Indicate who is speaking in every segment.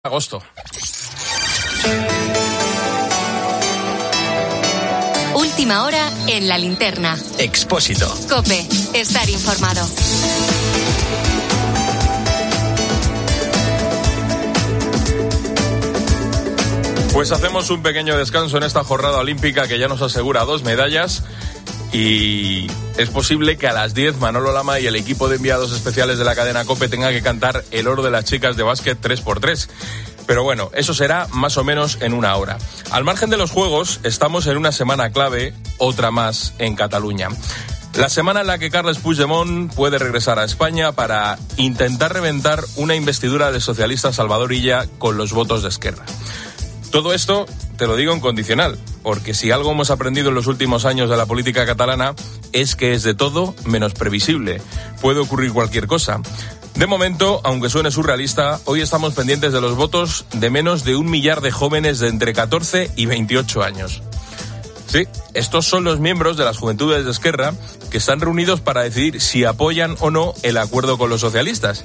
Speaker 1: Agosto.
Speaker 2: Última hora en La Linterna.
Speaker 3: Expósito.
Speaker 2: COPE. Estar informado.
Speaker 1: Pues hacemos un pequeño descanso en esta jornada olímpica que ya nos asegura 2 medallas. Y es posible que a las 10 Manolo Lama y el equipo de enviados especiales de la cadena COPE tengan que cantar el oro de las chicas de básquet 3x3. Pero bueno, eso será más o menos en una hora. Al margen de los Juegos, estamos en una semana clave, otra más en Cataluña. La semana en la que Carles Puigdemont puede regresar a España para intentar reventar una investidura de socialista Salvador Illa con los votos de Esquerra. Todo esto te lo digo en condicional, porque si algo hemos aprendido en los últimos años de la política catalana es que es de todo menos previsible. Puede ocurrir cualquier cosa. De momento, aunque suene surrealista, hoy estamos pendientes de los votos de menos de 1 millar de jóvenes de entre 14 y 28 años. Sí, estos son los miembros de las Juventudes de Esquerra que están reunidos para decidir si apoyan o no el acuerdo con los socialistas.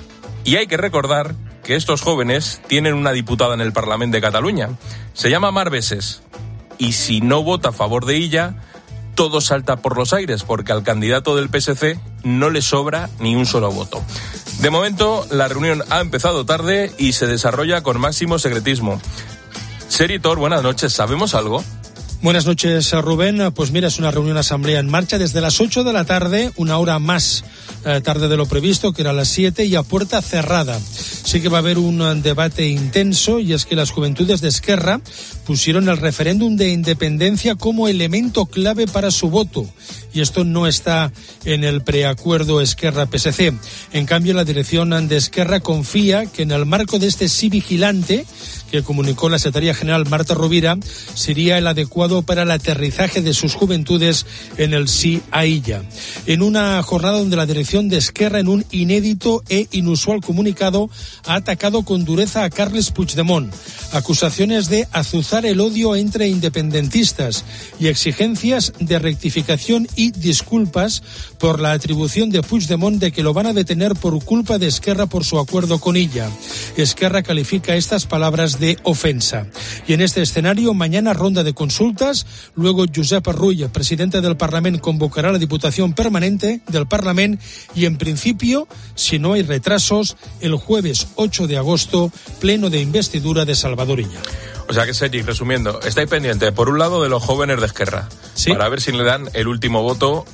Speaker 1: Y hay que recordar que estos jóvenes tienen una diputada en el Parlamento de Cataluña. Se llama Mar Veses. Y si no vota a favor de ella, todo salta por los aires, porque al candidato del PSC no le sobra ni un solo voto. De momento, la reunión ha empezado tarde y se desarrolla con máximo secretismo. Seritor, buenas noches. ¿Sabemos algo?
Speaker 4: Buenas noches, Rubén. Pues mira, es una reunión asamblea en marcha desde las 8 de la tarde, una hora más tarde de lo previsto, que era las 7, y a puerta cerrada. Sí que va a haber un debate intenso, y es que las Juventudes de Esquerra pusieron el referéndum de independencia como elemento clave para su voto, y esto no está en el preacuerdo Esquerra-PSC. En cambio, la dirección de Esquerra confía que en el marco de este sí vigilante, que comunicó la secretaria general Marta Rovira, sería el adecuado para el aterrizaje de sus juventudes en el sí a Illa. En una jornada donde la dirección de Esquerra, en un inédito e inusual comunicado, ha atacado con dureza a Carles Puigdemont. Acusaciones de azuzar el odio entre independentistas y exigencias de rectificación y disculpas por la atribución de Puigdemont de que lo van a detener por culpa de Esquerra por su acuerdo con Illa. Esquerra califica estas palabras de ofensa. Y en este escenario, mañana ronda de consultas, luego Josep Rull, presidente del Parlament, convocará la Diputación Permanente del Parlament y, en principio, si no hay retrasos, el jueves 8 de agosto, pleno de investidura de Salvador Illa.
Speaker 1: O sea que, Sergi, resumiendo, estáis pendientes, por un lado, de los jóvenes de Esquerra, ¿sí?, para ver si le dan el último voto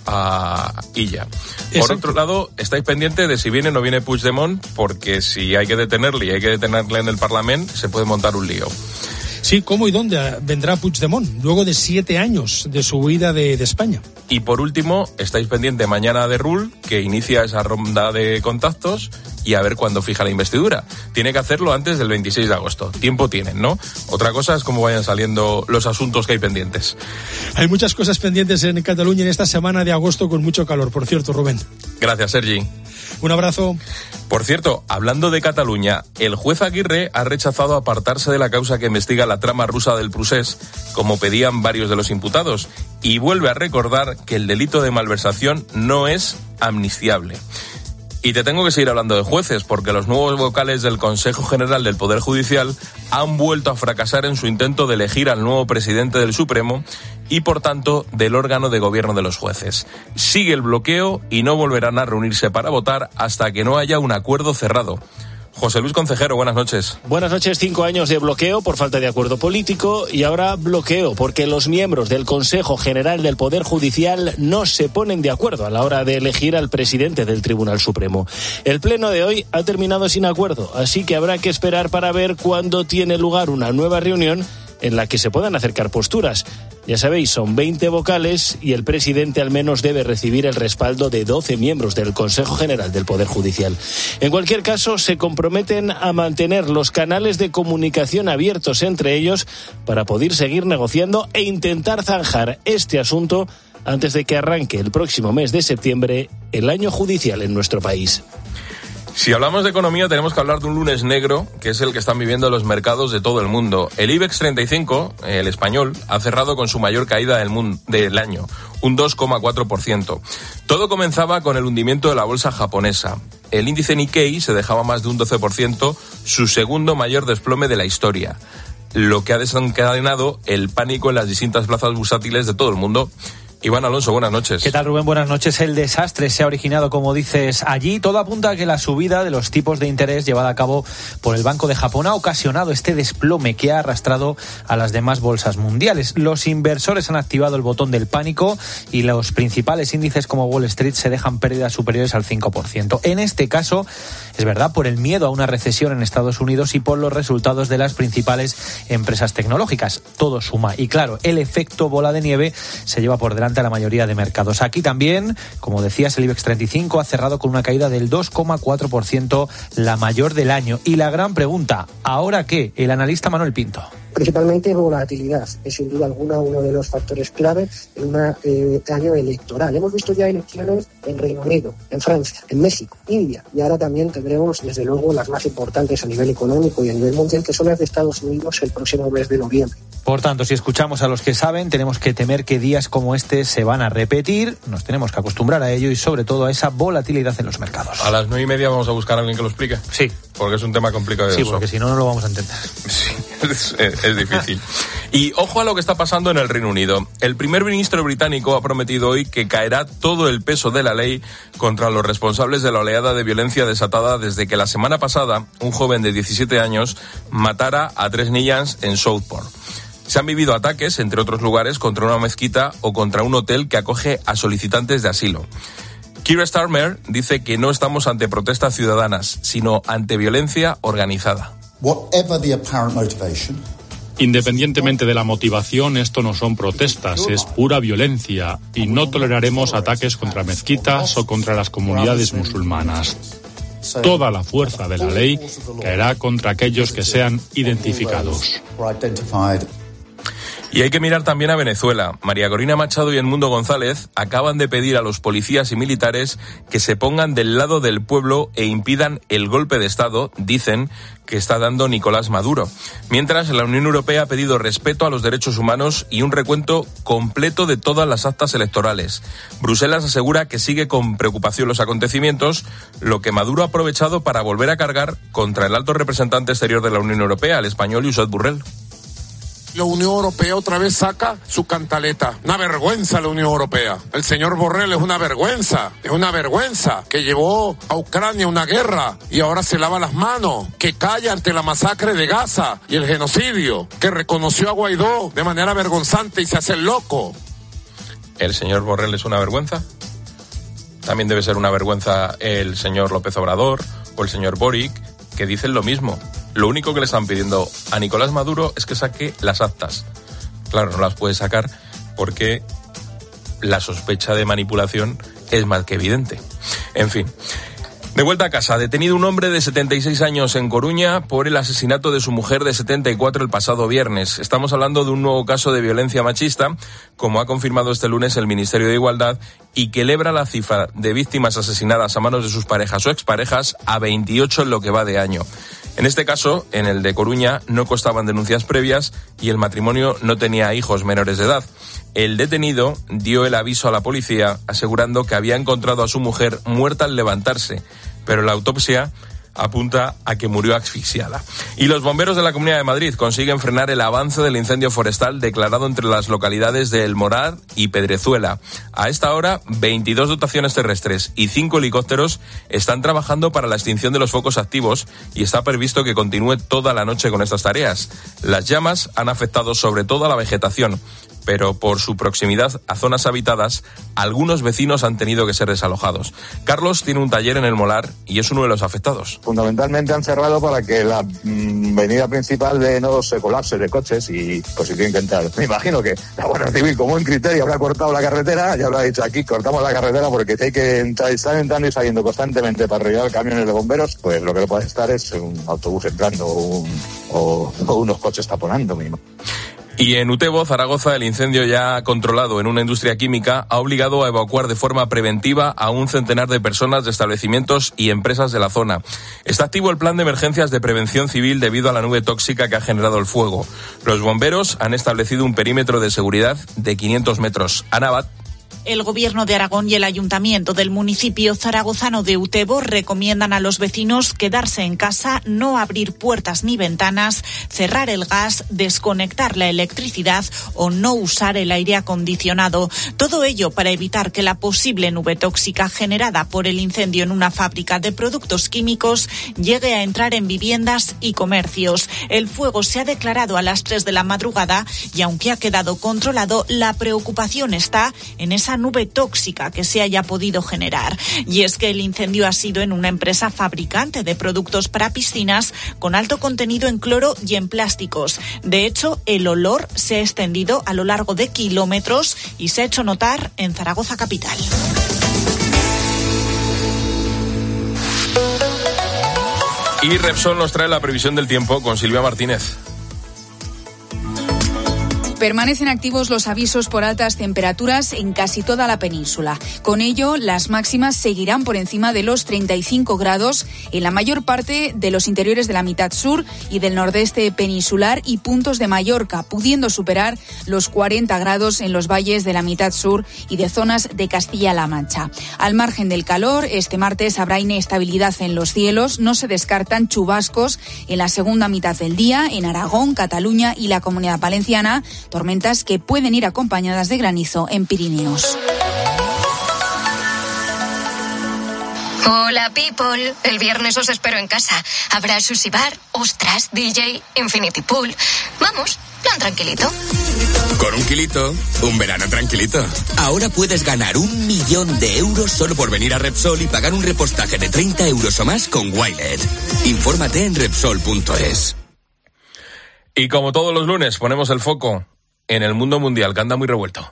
Speaker 1: a Illa. Por otro lado, estáis pendientes de si viene o no viene Puigdemont, porque si hay que detenerle y hay que detenerle en el Parlamento, se puede montar un lío.
Speaker 4: Sí, ¿cómo y dónde vendrá Puigdemont luego de 7 años de su huida de España?
Speaker 1: Y por último, estáis pendientes mañana de Rull, que inicia esa ronda de contactos, y a ver cuándo fija la investidura. Tiene que hacerlo antes del 26 de agosto. Tiempo tienen, ¿no? Otra cosa es cómo vayan saliendo los asuntos que hay pendientes.
Speaker 4: Hay muchas cosas pendientes en Cataluña en esta semana de agosto con mucho calor, por cierto, Rubén.
Speaker 1: Gracias, Sergi.
Speaker 4: Un abrazo.
Speaker 1: Por cierto, hablando de Cataluña, el juez Aguirre ha rechazado apartarse de la causa que investiga la trama rusa del Prusés, como pedían varios de los imputados, y vuelve a recordar que el delito de malversación no es amnistiable. Y te tengo que seguir hablando de jueces, porque los nuevos vocales del Consejo General del Poder Judicial han vuelto a fracasar en su intento de elegir al nuevo presidente del Supremo y, por tanto, del órgano de gobierno de los jueces. Sigue el bloqueo y no volverán a reunirse para votar hasta que no haya un acuerdo cerrado. José Luis Concejero, buenas noches.
Speaker 5: Buenas noches. 5 años de bloqueo por falta de acuerdo político y ahora bloqueo porque los miembros del Consejo General del Poder Judicial no se ponen de acuerdo a la hora de elegir al presidente del Tribunal Supremo. El pleno de hoy ha terminado sin acuerdo, así que habrá que esperar para ver cuándo tiene lugar una nueva reunión en la que se puedan acercar posturas. Ya sabéis, son 20 vocales y el presidente al menos debe recibir el respaldo de 12 miembros del Consejo General del Poder Judicial. En cualquier caso, se comprometen a mantener los canales de comunicación abiertos entre ellos para poder seguir negociando e intentar zanjar este asunto antes de que arranque el próximo mes de septiembre el año judicial en nuestro país.
Speaker 1: Si hablamos de economía, tenemos que hablar de un lunes negro, que es el que están viviendo los mercados de todo el mundo. El IBEX 35, el español, ha cerrado con su mayor caída del año, un 2,4%. Todo comenzaba con el hundimiento de la bolsa japonesa. El índice Nikkei se dejaba más de un 12%, su segundo mayor desplome de la historia, lo que ha desencadenado el pánico en las distintas plazas bursátiles de todo el mundo. Iván Alonso, buenas noches.
Speaker 3: ¿Qué tal, Rubén? Buenas noches. El desastre se ha originado, como dices, allí. Todo apunta a que la subida de los tipos de interés llevada a cabo por el Banco de Japón ha ocasionado este desplome que ha arrastrado a las demás bolsas mundiales. Los inversores han activado el botón del pánico y los principales índices como Wall Street se dejan pérdidas superiores al 5%. En este caso, es verdad, por el miedo a una recesión en Estados Unidos y por los resultados de las principales empresas tecnológicas. Todo suma. Y claro, el efecto bola de nieve se lleva por delante a la mayoría de mercados. Aquí también, como decías, el IBEX 35 ha cerrado con una caída del 2,4%, la mayor del año. Y la gran pregunta, ¿ahora qué? El analista Manuel Pinto.
Speaker 6: Principalmente volatilidad, es sin duda alguna uno de los factores clave en un año electoral. Hemos visto ya elecciones en Reino Unido, en Francia, en México, India, y ahora también tendremos, desde luego, las más importantes a nivel económico y a nivel mundial, que son las de Estados Unidos el próximo mes de noviembre.
Speaker 3: Por tanto, si escuchamos a los que saben, tenemos que temer que días como este se van a repetir, nos tenemos que acostumbrar a ello y sobre todo a esa volatilidad en los mercados.
Speaker 1: A las 9:30 vamos a buscar a alguien que lo explique.
Speaker 3: Sí.
Speaker 1: Porque es un tema complicado.
Speaker 3: Sí, porque si no, no lo vamos a entender.
Speaker 1: Sí, es difícil. Y ojo a lo que está pasando en el Reino Unido. El primer ministro británico ha prometido hoy que caerá todo el peso de la ley contra los responsables de la oleada de violencia desatada desde que la semana pasada un joven de 17 años matara a 3 niñas en Southport. Se han vivido ataques, entre otros lugares, contra una mezquita o contra un hotel que acoge a solicitantes de asilo. Keir Starmer dice que no estamos ante protestas ciudadanas, sino ante violencia organizada.
Speaker 7: Independientemente de la motivación, esto no son protestas, es pura violencia y no toleraremos ataques contra mezquitas o contra las comunidades musulmanas. Toda la fuerza de la ley caerá contra aquellos que sean identificados.
Speaker 1: Y hay que mirar también a Venezuela. María Corina Machado y Edmundo González acaban de pedir a los policías y militares que se pongan del lado del pueblo e impidan el golpe de Estado, dicen, que está dando Nicolás Maduro. Mientras, la Unión Europea ha pedido respeto a los derechos humanos y un recuento completo de todas las actas electorales. Bruselas asegura que sigue con preocupación los acontecimientos, lo que Maduro ha aprovechado para volver a cargar contra el alto representante exterior de la Unión Europea, el español Josep Borrell.
Speaker 8: La Unión Europea otra vez saca su cantaleta. Una vergüenza la Unión Europea. El señor Borrell es una vergüenza que llevó a Ucrania una guerra y ahora se lava las manos, que calla ante la masacre de Gaza y el genocidio, que reconoció a Guaidó de manera vergonzante y se hace el loco.
Speaker 1: ¿El señor Borrell es una vergüenza? También debe ser una vergüenza el señor López Obrador o el señor Boric, que dicen lo mismo. Lo único que le están pidiendo a Nicolás Maduro es que saque las actas. Claro, no las puede sacar porque la sospecha de manipulación es más que evidente. En fin. De vuelta a casa, detenido un hombre de 76 años en Coruña por el asesinato de su mujer de 74 el pasado viernes. Estamos hablando de un nuevo caso de violencia machista, como ha confirmado este lunes el Ministerio de Igualdad, y que eleva la cifra de víctimas asesinadas a manos de sus parejas o exparejas a 28 en lo que va de año. En este caso, en el de Coruña, no constaban denuncias previas y el matrimonio no tenía hijos menores de edad. El detenido dio el aviso a la policía asegurando que había encontrado a su mujer muerta al levantarse, pero la autopsia apunta a que murió asfixiada. Y los bomberos de la Comunidad de Madrid consiguen frenar el avance del incendio forestal declarado entre las localidades de El Morar y Pedrezuela. A esta hora, 22 dotaciones terrestres y 5 helicópteros están trabajando para la extinción de los focos activos y está previsto que continúe toda la noche con estas tareas. Las llamas han afectado sobre todo a la vegetación, pero por su proximidad a zonas habitadas, algunos vecinos han tenido que ser desalojados. Carlos tiene un taller en El Molar y es uno de los afectados.
Speaker 9: Fundamentalmente han cerrado para que la avenida principal no se colapse de coches y pues si tienen que entrar. Me imagino que la Guardia Civil, como en criterio, habrá cortado la carretera y habrá dicho aquí cortamos la carretera porque si hay que estar entrando y saliendo constantemente para arreglar camiones de bomberos, pues lo que no puede estar es un autobús entrando o unos coches taponando mismo.
Speaker 1: Y en Utebo, Zaragoza, el incendio ya controlado en una industria química ha obligado a evacuar de forma preventiva a un centenar de personas de establecimientos y empresas de la zona. Está activo el plan de emergencias de prevención civil debido a la nube tóxica que ha generado el fuego. Los bomberos han establecido un perímetro de seguridad de 500 metros. Ana Abad.
Speaker 10: El Gobierno de Aragón y el Ayuntamiento del municipio zaragozano de Utebo recomiendan a los vecinos quedarse en casa, no abrir puertas ni ventanas, cerrar el gas, desconectar la electricidad o no usar el aire acondicionado. Todo ello para evitar que la posible nube tóxica generada por el incendio en una fábrica de productos químicos llegue a entrar en viviendas y comercios. El fuego se ha declarado a las 3 de la madrugada y aunque ha quedado controlado, la preocupación está en esa nube tóxica que se haya podido generar. Y es que el incendio ha sido en una empresa fabricante de productos para piscinas con alto contenido en cloro y en plásticos. De hecho, el olor se ha extendido a lo largo de kilómetros y se ha hecho notar en Zaragoza capital.
Speaker 1: Y Repsol nos trae la previsión del tiempo con Silvia Martínez.
Speaker 11: Permanecen activos los avisos por altas temperaturas en casi toda la península. Con ello, las máximas seguirán por encima de los 35 grados en la mayor parte de los interiores de la mitad sur y del nordeste peninsular y puntos de Mallorca, pudiendo superar los 40 grados en los valles de la mitad sur y de zonas de Castilla-La Mancha. Al margen del calor, este martes habrá inestabilidad en los cielos. No se descartan chubascos en la segunda mitad del día en Aragón, Cataluña y la Comunidad Valenciana. Tormentas que pueden ir acompañadas de granizo en Pirineos.
Speaker 2: Hola, people. El viernes os espero en casa. Habrá sushi bar, ostras, DJ, infinity pool. Vamos, plan tranquilito.
Speaker 12: Con 1 kilito, un verano tranquilito. Ahora puedes ganar 1 millón de euros solo por venir a Repsol y pagar un repostaje de 30 euros o más con Wilet. Infórmate en Repsol.es.
Speaker 1: Y como todos los lunes, ponemos el foco en el mundo mundial, que anda muy revuelto.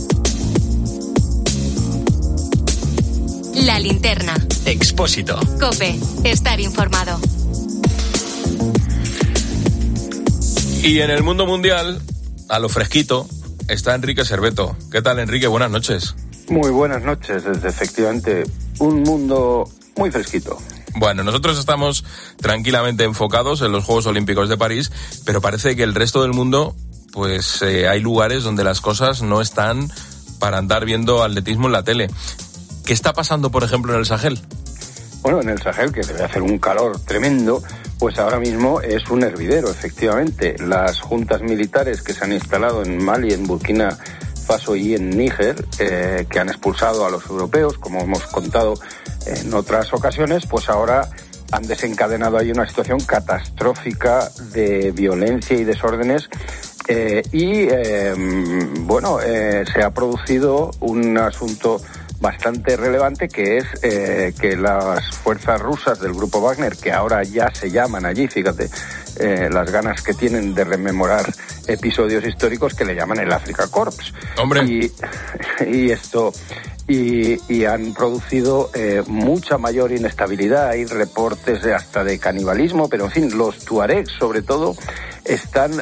Speaker 2: La linterna.
Speaker 13: Expósito.
Speaker 2: COPE. Estar informado.
Speaker 1: Y en el mundo mundial, a lo fresquito, está Enrique Serveto. ¿Qué tal, Enrique? Buenas noches.
Speaker 14: Muy buenas noches. Es efectivamente un mundo muy fresquito.
Speaker 1: Bueno, nosotros estamos tranquilamente enfocados en los Juegos Olímpicos de París, pero parece que el resto del mundo, pues hay lugares donde las cosas no están para andar viendo atletismo en la tele. ¿Qué está pasando, por ejemplo, en el Sahel?
Speaker 14: Bueno, en el Sahel, que debe hacer un calor tremendo, pues ahora mismo es un hervidero, efectivamente. Las juntas militares que se han instalado en Mali, en Burkina Faso y en Níger, que han expulsado a los europeos, como hemos contado en otras ocasiones, pues ahora han desencadenado ahí una situación catastrófica de violencia y desórdenes. Se ha producido un asunto bastante relevante, que es que las fuerzas rusas del grupo Wagner, que ahora ya se llaman allí, fíjate, las ganas que tienen de rememorar episodios históricos, que le llaman el Africa Corps.
Speaker 1: ¡Hombre!
Speaker 14: Y han producido mucha mayor inestabilidad. Hay reportes hasta de canibalismo, pero en fin, los tuaregs sobre todo están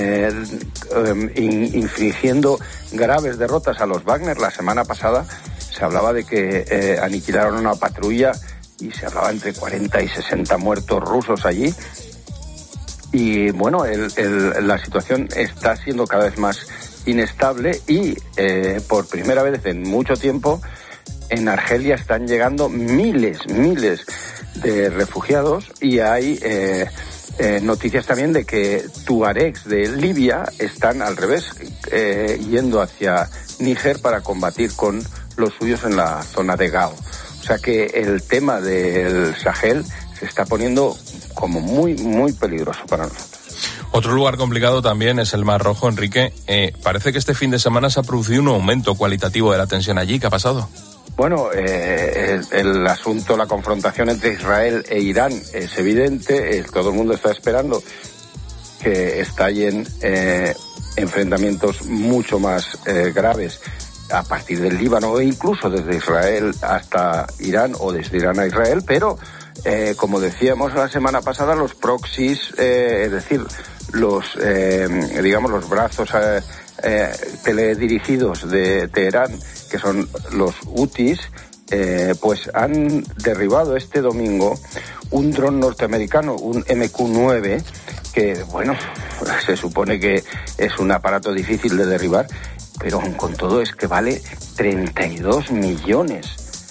Speaker 14: infligiendo graves derrotas a los Wagner. La semana pasada se hablaba de que aniquilaron una patrulla y se hablaba entre 40 y 60 muertos rusos allí. Y bueno, la situación está siendo cada vez más inestable y por primera vez en mucho tiempo en Argelia están llegando miles de refugiados y hay noticias también de que tuaregs de Libia están al revés, yendo hacia Níger para combatir con los suyos en la zona de Gao. O sea que el tema del Sahel se está poniendo como muy, muy peligroso para nosotros.
Speaker 1: Otro lugar complicado también es el Mar Rojo, Enrique. Parece que este fin de semana se ha producido un aumento cualitativo de la tensión allí. ¿Qué ha pasado?
Speaker 14: Bueno, el asunto, la confrontación entre Israel e Irán es evidente. Todo el mundo está esperando que estallen enfrentamientos mucho más graves a partir del Líbano o incluso desde Israel hasta Irán o desde Irán a Israel, pero como decíamos la semana pasada, los proxies, es decir, los brazos teledirigidos de Teherán, que son los Houthis, pues han derribado este domingo un dron norteamericano, un MQ-9, que, bueno, se supone que es un aparato difícil de derribar, pero con todo es que vale 32 millones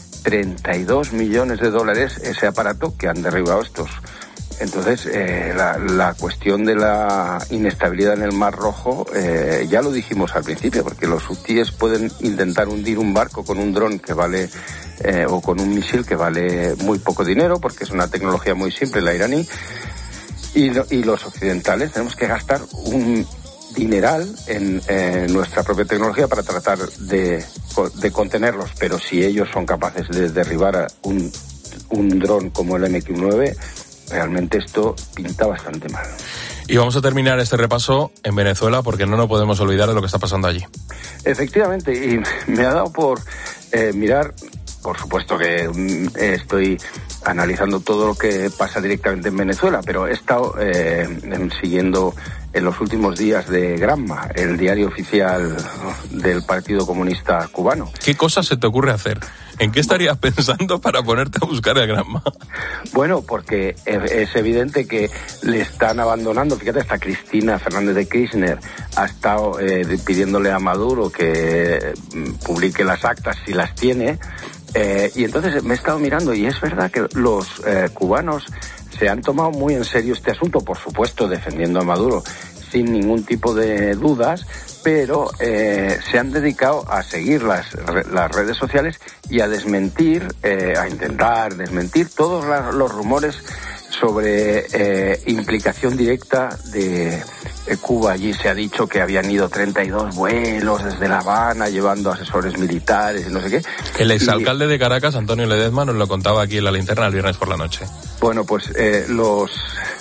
Speaker 14: de dólares ese aparato que han derribado estos. Entonces, la cuestión de la inestabilidad en el Mar Rojo, ya lo dijimos al principio, porque los hutíes pueden intentar hundir un barco con un dron que vale, o con un misil que vale muy poco dinero, porque es una tecnología muy simple, la iraní, y los occidentales tenemos que gastar un dineral en nuestra propia tecnología para tratar de contenerlos, pero si ellos son capaces de derribar a un dron como el MQ-9, realmente esto pinta bastante mal.
Speaker 1: Y vamos a terminar este repaso en Venezuela porque no nos podemos olvidar de lo que está pasando allí.
Speaker 14: Efectivamente, y me ha dado por mirar, por supuesto que estoy analizando todo lo que pasa directamente en Venezuela, pero he estado siguiendo en los últimos días de Granma, el diario oficial del Partido Comunista Cubano.
Speaker 1: ¿Qué cosas se te ocurre hacer? ¿En qué estarías pensando para ponerte a buscar el Granma?
Speaker 14: Bueno, porque es evidente que le están abandonando. Fíjate, hasta Cristina Fernández de Kirchner ha estado pidiéndole a Maduro que publique las actas si las tiene. Y entonces me he estado mirando y es verdad que los cubanos se han tomado muy en serio este asunto, por supuesto defendiendo a Maduro sin ningún tipo de dudas, pero se han dedicado a seguir las redes sociales y a desmentir, a intentar desmentir todos los rumores sobre implicación directa de Cuba. Allí se ha dicho que habían ido 32 vuelos desde La Habana llevando asesores militares y no sé qué.
Speaker 1: El exalcalde de Caracas, Antonio Ledezma, nos lo contaba aquí en La Linterna el viernes por la noche.
Speaker 14: Bueno, pues los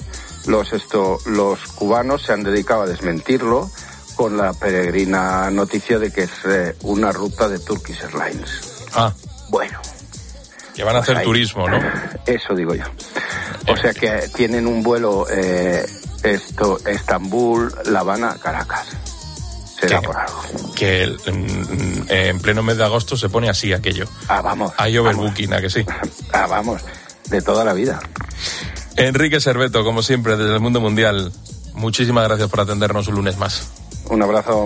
Speaker 14: cubanos se han dedicado a desmentirlo con la peregrina noticia de que es una ruta de Turkish Airlines.
Speaker 1: Ah.
Speaker 14: Bueno.
Speaker 1: Que van a hacer turismo, ¿no?
Speaker 14: Eso digo yo. O sea que tienen un vuelo Estambul, La Habana, Caracas. Será por algo.
Speaker 1: Que en pleno mes de agosto se pone así aquello.
Speaker 14: Ah, vamos.
Speaker 1: Hay overbooking, ¿a que sí?
Speaker 14: Ah, vamos. De toda la vida.
Speaker 1: Enrique Serveto, como siempre, desde el Mundo Mundial, muchísimas gracias por atendernos un lunes más.
Speaker 14: Un abrazo.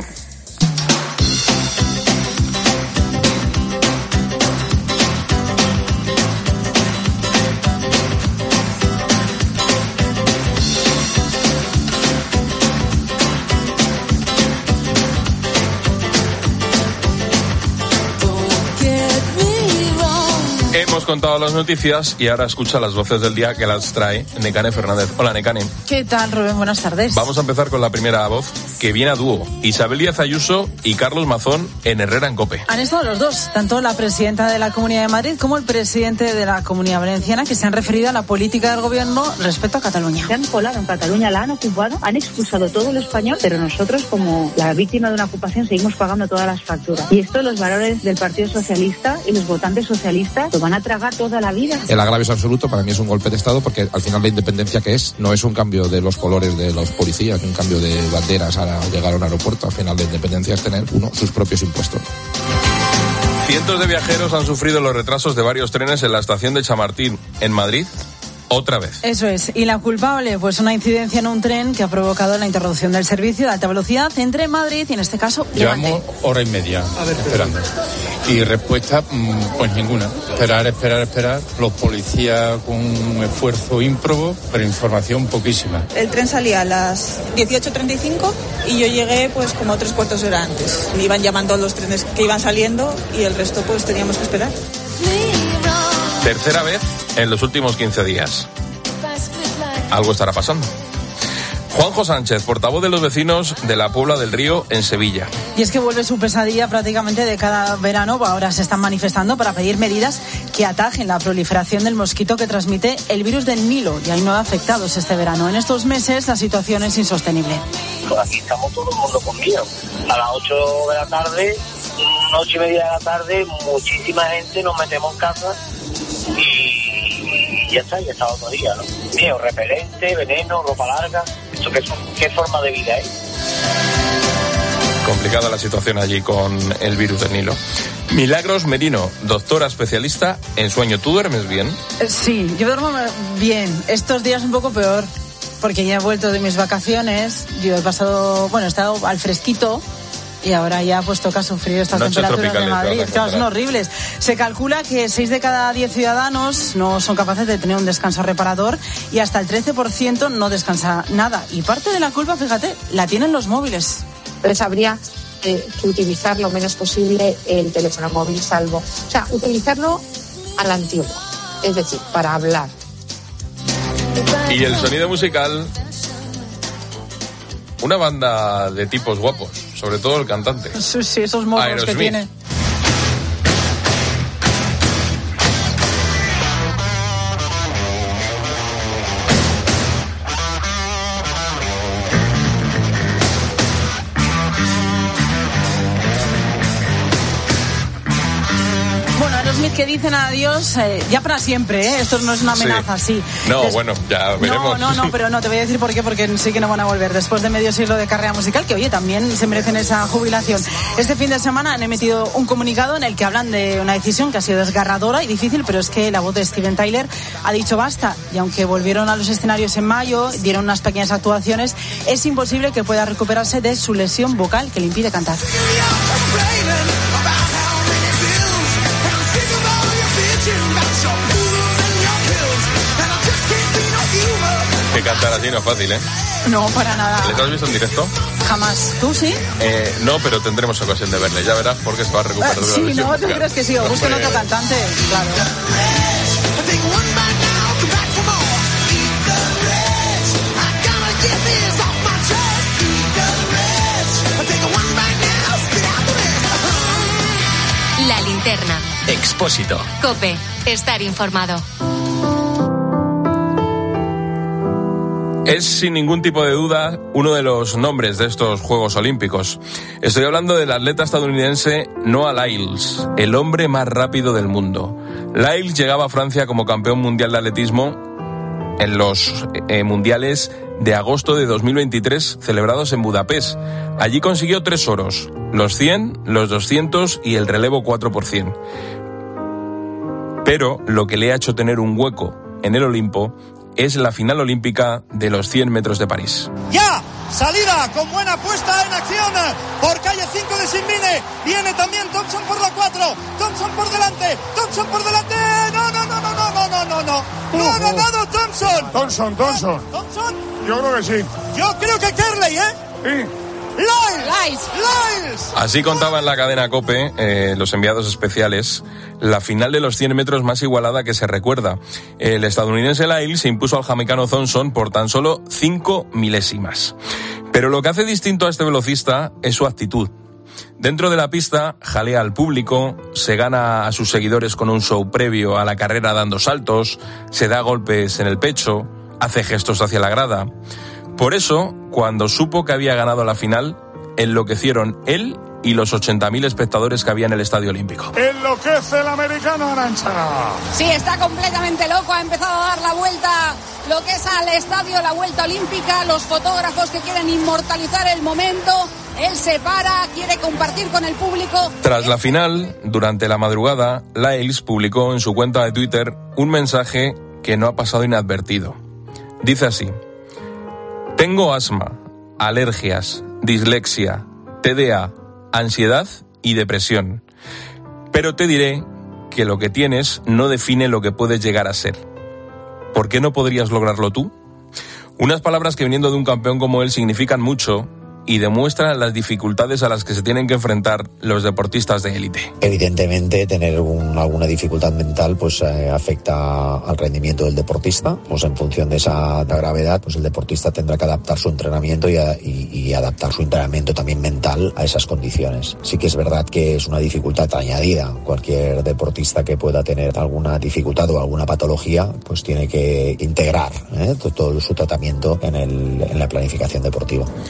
Speaker 1: Hemos contado las noticias y ahora escucha las voces del día que las trae Nekane Fernández. Hola, Nekane.
Speaker 13: ¿Qué tal, Rubén? Buenas tardes.
Speaker 1: Vamos a empezar con la primera voz, que viene a dúo. Isabel Díaz Ayuso y Carlos Mazón en Herrera en COPE.
Speaker 13: Han estado los dos, tanto la presidenta de la Comunidad de Madrid como el presidente de la Comunidad Valenciana, que se han referido a la política del gobierno respecto a Cataluña.
Speaker 15: Se han colado en Cataluña, la han ocupado, han expulsado todo lo español, pero nosotros, como la víctima de una ocupación, seguimos pagando todas las facturas. Y esto los valores del Partido Socialista y los votantes socialistas lo van a tragar toda la vida.
Speaker 16: El agravio es absoluto, para mí es un golpe de Estado, porque al final la independencia que es, no es un cambio de los colores de los policías, un cambio de banderas al llegar a un aeropuerto. Al final la independencia es tener uno sus propios impuestos.
Speaker 1: Cientos de viajeros han sufrido los retrasos de varios trenes en la estación de Chamartín, en Madrid. Otra vez.
Speaker 13: Eso es. ¿Y la culpable? Pues una incidencia en un tren que ha provocado la interrupción del servicio de alta velocidad entre Madrid y, en este caso, Levante.
Speaker 7: Llevamos hora y media esperando. Y respuesta, pues ninguna. Esperar. Los policías con un esfuerzo ímprobo, pero información poquísima.
Speaker 17: El tren salía a las 18:35 y yo llegué pues como 3/4 de hora antes. Me iban llamando los trenes que iban saliendo y el resto pues teníamos que esperar.
Speaker 1: Tercera vez en los últimos 15 días. Algo estará pasando. Juanjo Sánchez, portavoz de los vecinos de la Puebla del Río en Sevilla.
Speaker 13: Y es que vuelve su pesadilla prácticamente de cada verano. Ahora se están manifestando para pedir medidas que atajen la proliferación del mosquito que transmite el virus del Nilo. Y hay 9 afectados este verano. En estos meses la situación es insostenible.
Speaker 18: Aquí estamos todo el mundo con miedo. A las 8 de la tarde, 8:30 de la tarde, muchísima gente nos metemos en casa y ya está otro día, ¿no? Miedo, repelente, veneno, ropa larga. ¿Esto qué forma de vida es?
Speaker 1: Complicada la situación allí con el virus del Nilo. Milagros Merino, doctora especialista en sueño. ¿Tú duermes bien?
Speaker 13: Sí, yo duermo bien. Estos días un poco peor, porque ya he vuelto de mis vacaciones. Yo he estado al fresquito. Y ahora ya pues toca sufrir estas temperaturas de Madrid. Claro, son horribles. Se calcula que 6 de cada 10 ciudadanos no son capaces de tener un descanso reparador y hasta el 13% no descansa nada. Y parte de la culpa, fíjate, la tienen los móviles.
Speaker 19: Entonces habría que utilizar lo menos posible el teléfono móvil, utilizarlo a la antigua, es decir, para hablar.
Speaker 1: Y el sonido musical, una banda de tipos guapos, sobre todo el cantante.
Speaker 13: Sí, esos morros que tiene. Que dicen adiós ya para siempre, ¿eh? Esto no es una amenaza, sí.
Speaker 1: No, ya veremos.
Speaker 13: No, pero no, te voy a decir por qué, porque sí que no van a volver después de medio siglo de carrera musical, que oye, también se merecen esa jubilación. Este fin de semana han emitido un comunicado en el que hablan de una decisión que ha sido desgarradora y difícil, pero es que la voz de Steven Tyler ha dicho basta, y aunque volvieron a los escenarios en mayo, dieron unas pequeñas actuaciones, es imposible que pueda recuperarse de su lesión vocal que le impide cantar.
Speaker 1: Que cantar así no es fácil, ¿eh?
Speaker 13: No, para nada.
Speaker 1: ¿Les has visto en directo?
Speaker 13: Jamás. ¿Tú sí?
Speaker 1: No, pero tendremos ocasión de verle. Ya verás porque se va a recuperar de la
Speaker 13: lesión.
Speaker 1: Sí,
Speaker 13: no, ¿tú crees que sí? O busquen otro cantante. Claro.
Speaker 2: La linterna.
Speaker 12: Expósito.
Speaker 2: COPE. Estar informado.
Speaker 1: Es sin ningún tipo de duda uno de los nombres de estos Juegos Olímpicos. Estoy hablando del atleta estadounidense Noah Lyles, el hombre más rápido del mundo. Lyles llegaba a Francia como campeón mundial de atletismo en los mundiales de agosto de 2023 celebrados en Budapest. Allí consiguió 3 oros, los 100, los 200 y el relevo 4%. Pero lo que le ha hecho tener un hueco en el Olimpo es la final olímpica de los 100 metros de París.
Speaker 20: ¡Ya! Salida con buena puesta en acción por calle 5 de Sinmine. Viene también Thompson por la 4. Thompson por delante. Thompson por delante. No. No ha ganado Thompson.
Speaker 21: Thompson. Yo creo que sí.
Speaker 20: Yo creo que Kerley, ¿eh?
Speaker 21: Sí.
Speaker 20: Lyles.
Speaker 1: Así contaba en la cadena COPE los enviados especiales la final de los 100 metros más igualada que se recuerda. El estadounidense Lyles se impuso al jamaicano Thompson por tan solo 5 milésimas. Pero lo que hace distinto a este velocista es su actitud. Dentro de la pista jalea al público, se gana a sus seguidores con un show previo a la carrera dando saltos, se da golpes en el pecho, hace gestos hacia la grada. Por eso, cuando supo que había ganado la final, enloquecieron él y los 80.000 espectadores que había en el Estadio Olímpico.
Speaker 21: Enloquece el americano, Arantxa.
Speaker 22: Sí, está completamente loco, ha empezado a dar la vuelta, lo que es al estadio, la vuelta olímpica, los fotógrafos que quieren inmortalizar el momento, él se para, quiere compartir con el público.
Speaker 1: Tras la final, durante la madrugada, Lyles publicó en su cuenta de Twitter un mensaje que no ha pasado inadvertido. Dice así: tengo asma, alergias, dislexia, TDA, ansiedad y depresión. Pero te diré que lo que tienes no define lo que puedes llegar a ser. ¿Por qué no podrías lograrlo tú? Unas palabras que viniendo de un campeón como él significan mucho y demuestran las dificultades a las que se tienen que enfrentar los deportistas de élite.
Speaker 23: Evidentemente, tener alguna dificultad mental pues afecta al rendimiento del deportista. Pues en función de esa gravedad, pues el deportista tendrá que adaptar su entrenamiento y adaptar su entrenamiento también mental a esas condiciones. Sí que es verdad que es una dificultad añadida. Cualquier deportista que pueda tener alguna dificultad o alguna patología, pues tiene que integrar todo su tratamiento en la planificación deportiva.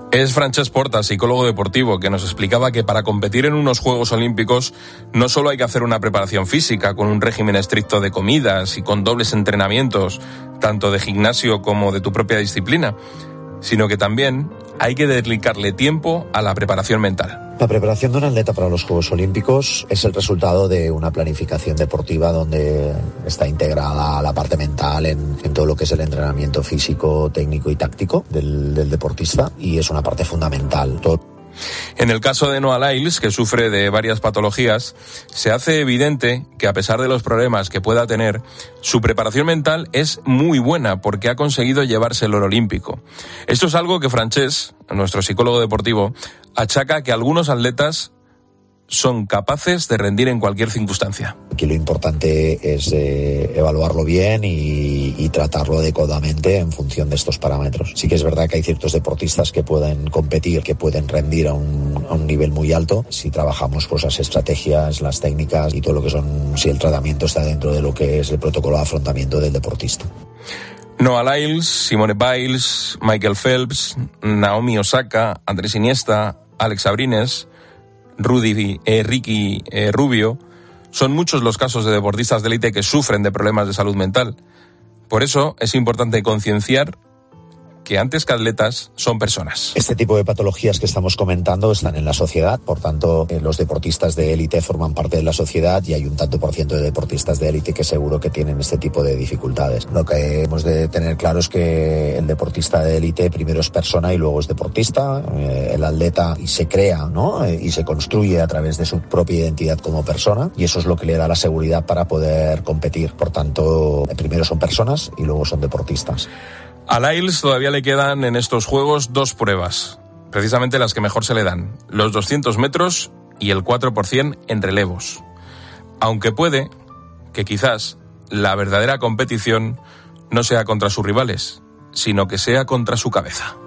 Speaker 1: Es Francesc Porta, psicólogo deportivo, que nos explicaba que para competir en unos Juegos Olímpicos no solo hay que hacer una preparación física con un régimen estricto de comidas y con dobles entrenamientos, tanto de gimnasio como de tu propia disciplina, sino que también hay que dedicarle tiempo a la preparación mental.
Speaker 23: La preparación de un atleta para los Juegos Olímpicos es el resultado de una planificación deportiva donde está integrada la parte mental en todo lo que es el entrenamiento físico, técnico y táctico del deportista, y es una parte fundamental.
Speaker 1: En el caso de Noah Lyles, que sufre de varias patologías, se hace evidente que a pesar de los problemas que pueda tener, su preparación mental es muy buena porque ha conseguido llevarse el oro olímpico. Esto es algo que Francesc, nuestro psicólogo deportivo, achaca que algunos atletas son capaces de rendir en cualquier circunstancia.
Speaker 23: Aquí lo importante es evaluarlo bien y tratarlo adecuadamente en función de estos parámetros. Sí que es verdad que hay ciertos deportistas que pueden competir, que pueden rendir a un nivel muy alto si trabajamos pues las estrategias, las técnicas y todo lo que son, si el tratamiento está dentro de lo que es el protocolo de afrontamiento del deportista.
Speaker 1: Noah Lyles, Simone Biles, Michael Phelps, Naomi Osaka, Andrés Iniesta, Alex Abrines, Ricky Rubio, son muchos los casos de deportistas de élite que sufren de problemas de salud mental. Por eso es importante concienciar que antes que atletas son personas.
Speaker 23: Este tipo de patologías que estamos comentando están en la sociedad, por tanto los deportistas de élite forman parte de la sociedad y hay un tanto por ciento de deportistas de élite que seguro que tienen este tipo de dificultades. Lo que hemos de tener claro es que el deportista de élite primero es persona y luego es deportista. El atleta se crea, ¿no? Y se construye a través de su propia identidad como persona, y eso es lo que le da la seguridad para poder competir. Por tanto, primero son personas y luego son deportistas.
Speaker 1: A Lyles todavía le quedan en estos Juegos 2 pruebas, precisamente las que mejor se le dan, los 200 metros y el 4% en relevos. Aunque puede que quizás la verdadera competición no sea contra sus rivales, sino que sea contra su cabeza.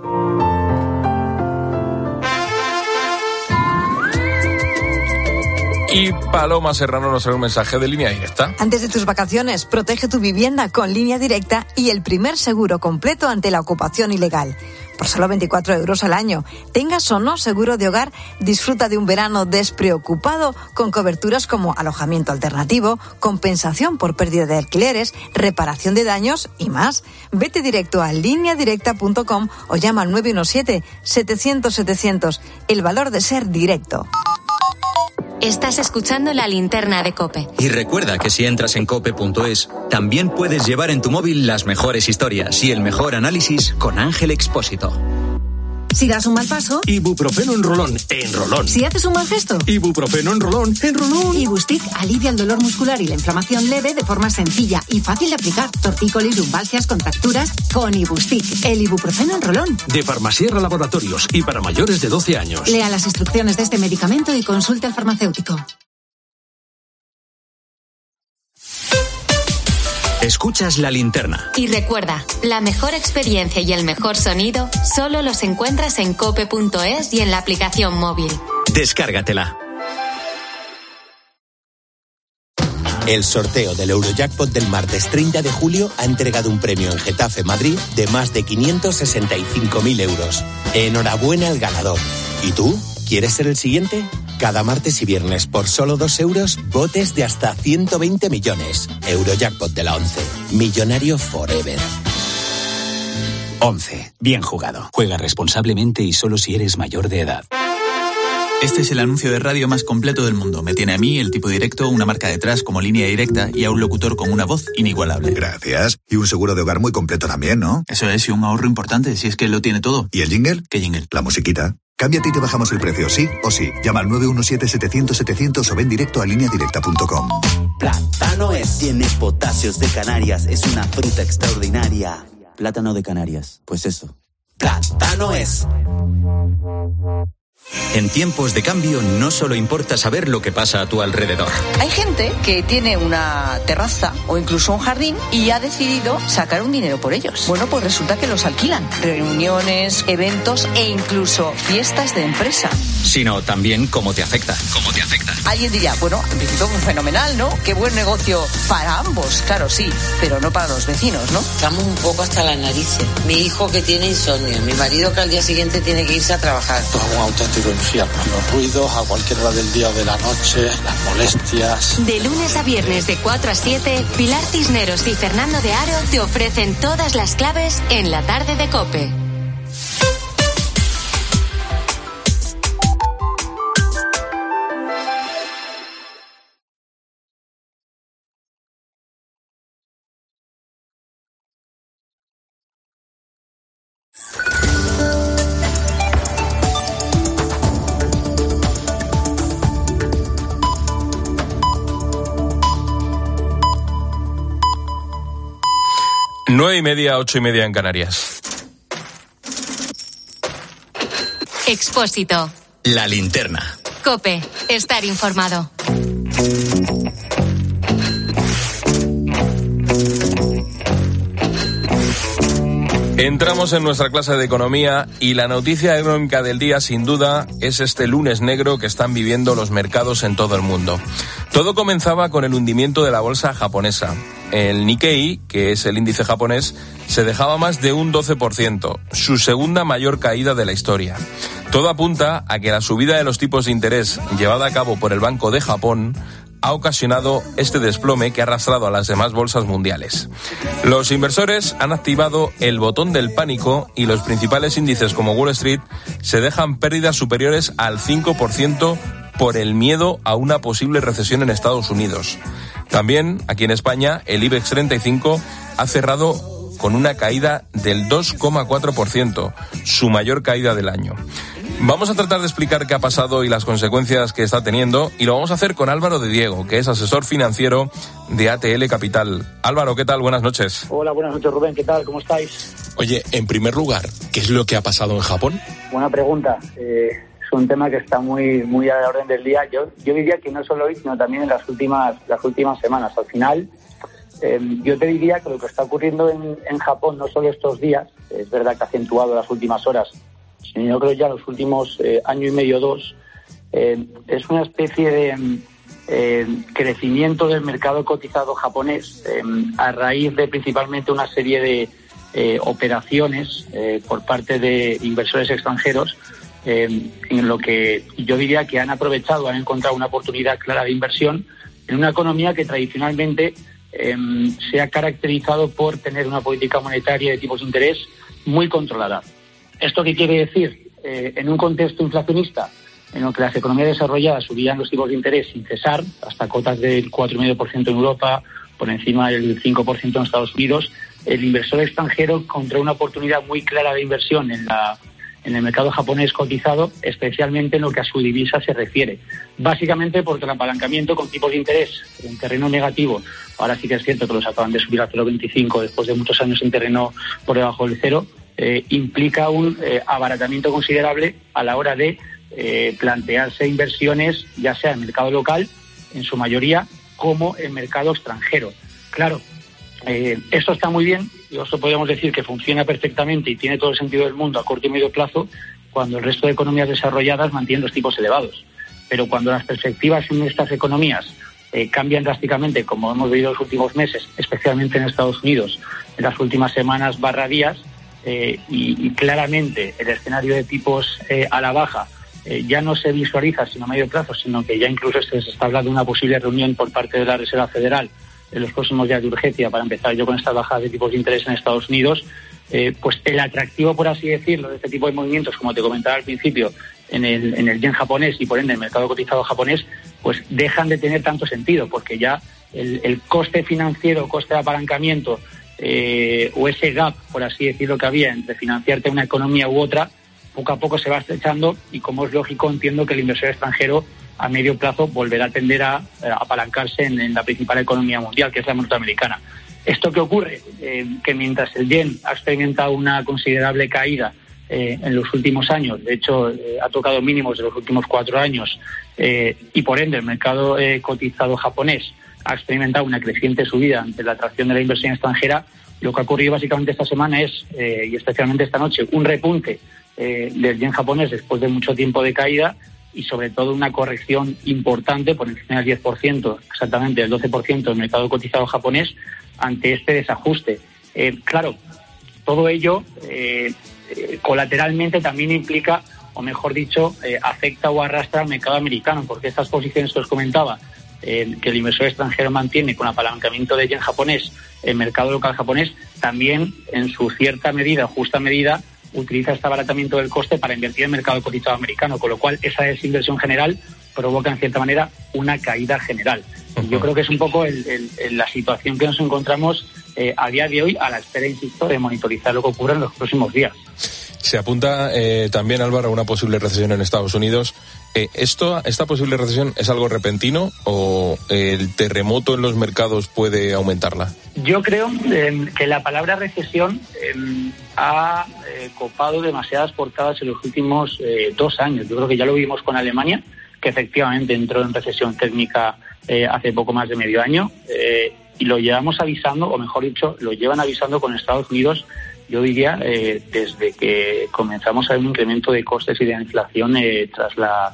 Speaker 1: Y Paloma Serrano nos trae un mensaje de Línea Directa.
Speaker 4: Antes de tus vacaciones, protege tu vivienda con Línea Directa y el primer seguro completo ante la ocupación ilegal. Por solo 24 euros al año. Tengas o no seguro de hogar, disfruta de un verano despreocupado con coberturas como alojamiento alternativo, compensación por pérdida de alquileres, reparación de daños y más. Vete directo a lineadirecta.com o llama al 917-700-700. El valor de ser directo.
Speaker 5: Estás escuchando La Linterna de COPE.
Speaker 6: Y recuerda que si entras en cope.es, también puedes llevar en tu móvil las mejores historias y el mejor análisis con Ángel Expósito.
Speaker 4: Si das un mal paso,
Speaker 24: ibuprofeno en rolón, en rolón.
Speaker 4: Si haces un mal gesto,
Speaker 24: ibuprofeno en rolón, en rolón.
Speaker 4: Ibustic alivia el dolor muscular y la inflamación leve de forma sencilla y fácil de aplicar. Tortícolis, lumbalgias, contracturas, con Ibustic, el ibuprofeno en rolón.
Speaker 24: De Farmasierra Laboratorios y para mayores de 12 años.
Speaker 4: Lea las instrucciones de este medicamento y consulte al farmacéutico.
Speaker 6: Escuchas La Linterna.
Speaker 5: Y recuerda, la mejor experiencia y el mejor sonido solo los encuentras en cope.es y en la aplicación móvil.
Speaker 6: Descárgatela.
Speaker 25: El sorteo del Eurojackpot del martes 30 de julio ha entregado un premio en Getafe, Madrid, de más de 565.000 euros. Enhorabuena al ganador. ¿Y tú? ¿Quieres ser el siguiente? Cada martes y viernes, por solo 2 euros, botes de hasta 120 millones. Eurojackpot de la 11. Millonario forever.
Speaker 26: 11. Bien jugado. Juega responsablemente y solo si eres mayor de edad. Este es el anuncio de radio más completo del mundo. Me tiene a mí, el tipo directo, una marca detrás como Línea Directa y a un locutor con una voz inigualable.
Speaker 27: Gracias. Y un seguro de hogar muy completo también, ¿no?
Speaker 26: Eso es, y un ahorro importante, si es que lo tiene todo.
Speaker 27: ¿Y el jingle?
Speaker 26: ¿Qué jingle?
Speaker 27: La musiquita. Cámbiate y te bajamos el precio, sí o sí. Llama al 917-700-700 o ven directo a lineadirecta.com.
Speaker 28: Plátano tiene potasios de Canarias, es una fruta extraordinaria. Plátano de Canarias, pues eso. Plátano es.
Speaker 6: En tiempos de cambio no solo importa saber lo que pasa a tu alrededor.
Speaker 3: Hay gente que tiene una terraza o incluso un jardín y ha decidido sacar un dinero por ellos. Bueno, pues resulta que los alquilan. Reuniones, eventos e incluso fiestas de empresa.
Speaker 6: Sino también cómo te afecta. ¿Cómo te afecta?
Speaker 3: Alguien diría, bueno, en principio fue fenomenal, ¿no? Qué buen negocio para ambos, claro, sí, pero no para los vecinos, ¿no?
Speaker 8: Estamos un poco hasta las narices. Mi hijo que tiene insomnio, mi marido que al día siguiente tiene que irse a trabajar.
Speaker 9: Esto es un auténtico infierno. Los ruidos a cualquier hora del día o de la noche, las molestias.
Speaker 5: De lunes a viernes de 4 a 7, Pilar Cisneros y Fernando de Aro te ofrecen todas las claves en la tarde de COPE.
Speaker 1: Nueve y media, 8:30 en Canarias.
Speaker 5: Expósito.
Speaker 6: La linterna.
Speaker 5: COPE. Estar informado.
Speaker 1: Entramos en nuestra clase de economía y la noticia económica del día, sin duda, es este lunes negro que están viviendo los mercados en todo el mundo. Todo comenzaba con el hundimiento de la bolsa japonesa. El Nikkei, que es el índice japonés, se dejaba más de un 12%, su segunda mayor caída de la historia. Todo apunta a que la subida de los tipos de interés llevada a cabo por el Banco de Japón ha ocasionado este desplome que ha arrastrado a las demás bolsas mundiales. Los inversores han activado el botón del pánico y los principales índices como Wall Street se dejan pérdidas superiores al 5% por el miedo a una posible recesión en Estados Unidos. También, aquí en España, el IBEX 35 ha cerrado con una caída del 2,4%, su mayor caída del año. Vamos a tratar de explicar qué ha pasado y las consecuencias que está teniendo, y lo vamos a hacer con Álvaro de Diego, que es asesor financiero de ATL Capital. Álvaro, ¿qué tal? Buenas noches.
Speaker 10: Hola, buenas noches, Rubén. ¿Qué tal? ¿Cómo estáis?
Speaker 1: Oye, en primer lugar, ¿qué es lo que ha pasado en Japón?
Speaker 10: Buena pregunta. Es un tema que está muy a la orden del día. Yo diría que no solo hoy, sino también en las últimas semanas. Al final, yo te diría que lo que está ocurriendo en Japón, no solo estos días, es verdad que ha acentuado las últimas horas, sino yo creo ya los últimos año y medio, 2, es una especie de crecimiento del mercado cotizado japonés a raíz de principalmente una serie de operaciones por parte de inversores extranjeros en lo que yo diría que han aprovechado, han encontrado una oportunidad clara de inversión en una economía que tradicionalmente se ha caracterizado por tener una política monetaria de tipos de interés muy controlada. ¿Esto qué quiere decir? En un contexto inflacionista en el que las economías desarrolladas subían los tipos de interés sin cesar, hasta cotas del 4,5% en Europa, por encima del 5% en Estados Unidos, el inversor extranjero encontró una oportunidad muy clara de inversión en el mercado japonés cotizado, especialmente en lo que a su divisa se refiere. Básicamente porque el apalancamiento con tipos de interés en terreno negativo, ahora sí que es cierto que los acaban de subir a 0,25 después de muchos años en terreno por debajo del cero, implica un abaratamiento considerable a la hora de plantearse inversiones, ya sea en mercado local, en su mayoría, como en mercado extranjero. Claro, esto está muy bien, y eso podríamos decir que funciona perfectamente y tiene todo el sentido del mundo a corto y medio plazo, cuando el resto de economías desarrolladas mantienen los tipos elevados. Pero cuando las perspectivas en estas economías cambian drásticamente, como hemos vivido los últimos meses, especialmente en Estados Unidos, en las últimas semanas / días, y claramente el escenario de tipos a la baja ya no se visualiza sino a medio plazo, sino que ya incluso se está hablando de una posible reunión por parte de la Reserva Federal en los próximos días de urgencia para empezar yo con estas bajadas de tipos de interés en Estados Unidos, pues el atractivo, por así decirlo, de este tipo de movimientos, como te comentaba al principio, en el yen japonés y por ende el mercado cotizado japonés, pues dejan de tener tanto sentido, porque ya el coste financiero, coste de apalancamiento, o ese gap, por así decirlo, que había entre financiarte una economía u otra, poco a poco se va estrechando, y como es lógico, entiendo que el inversor extranjero a medio plazo volverá a tender a apalancarse en la principal economía mundial, que es la norteamericana. ¿Esto qué ocurre? Que mientras el yen ha experimentado una considerable caída en los últimos años. De hecho, ha tocado mínimos de los últimos 4 años y por ende el mercado cotizado japonés ha experimentado una creciente subida ante la atracción de la inversión extranjera. Lo que ha ocurrido básicamente esta semana es, y especialmente esta noche, un repunte del yen japonés después de mucho tiempo de caída y sobre todo una corrección importante por encima del 10%, exactamente del 12% del mercado cotizado japonés ante este desajuste. Claro, todo ello colateralmente también implica, o mejor dicho, afecta o arrastra al mercado americano, porque estas posiciones que os comentaba, que el inversor extranjero mantiene con apalancamiento de yen japonés, el mercado local japonés también en su cierta medida, justa medida, utiliza este abaratamiento del coste para invertir en el mercado cotizado americano, con lo cual esa desinversión general provoca en cierta manera una caída general. Y yo creo que es un poco la situación que nos encontramos a día de hoy, a la espera, insisto, de monitorizar lo que ocurre en los próximos días.
Speaker 1: Se apunta también, Álvaro, a una posible recesión en Estados Unidos. ¿Esta posible recesión es algo repentino o el terremoto en los mercados puede aumentarla?
Speaker 10: Yo creo que la palabra recesión ha copado demasiadas portadas en los últimos 2 años. Yo creo que ya lo vimos con Alemania, que efectivamente entró en recesión técnica hace poco más de medio año, y lo llevamos avisando, o mejor dicho, lo llevan avisando con Estados Unidos, yo diría, desde que comenzamos a ver un incremento de costes y de inflación tras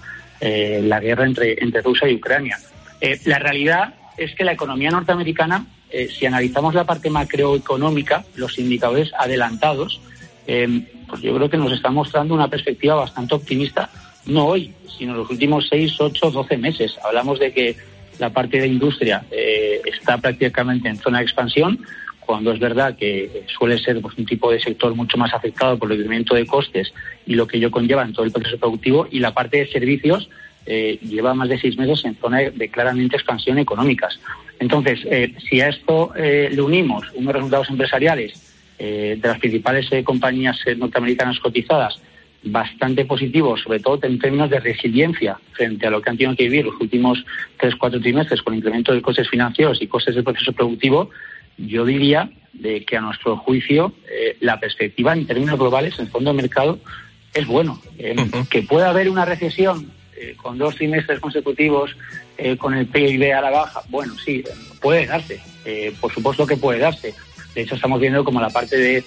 Speaker 10: la guerra entre Rusia y Ucrania. La realidad es que la economía norteamericana, si analizamos la parte macroeconómica, los indicadores adelantados, pues yo creo que nos están mostrando una perspectiva bastante optimista, no hoy, sino en los últimos 6, 8, 12 meses. Hablamos de que la parte de industria está prácticamente en zona de expansión, cuando es verdad que suele ser pues, un tipo de sector mucho más afectado por el incremento de costes y lo que ello conlleva en todo el proceso productivo, y la parte de servicios lleva más de 6 meses en zona de claramente expansión económicas. Entonces, si a esto le unimos unos resultados empresariales de las principales compañías norteamericanas cotizadas bastante positivos, sobre todo en términos de resiliencia frente a lo que han tenido que vivir los últimos 3-4 trimestres con incremento de costes financieros y costes del proceso productivo, yo diría de que a nuestro juicio la perspectiva en términos globales en el fondo de mercado es bueno. Que pueda haber una recesión con 2 trimestres consecutivos con el PIB a la baja, bueno, sí, puede darse, por supuesto que puede darse. De hecho, estamos viendo como la parte de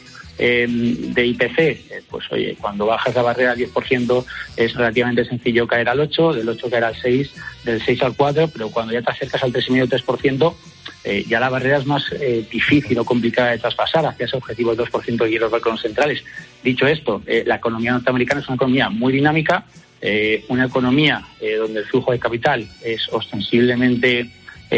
Speaker 10: IPC, pues oye, cuando bajas la barrera al 10% es relativamente sencillo caer al 8%, del 8% caer al 6%, del 6% al 4%, pero cuando ya te acercas al 3,5-3%, ya la barrera es más difícil o complicada de traspasar hacia ese objetivo del 2% de los bancos centrales. Dicho esto, la economía norteamericana es una economía muy dinámica, una economía donde el flujo de capital es ostensiblemente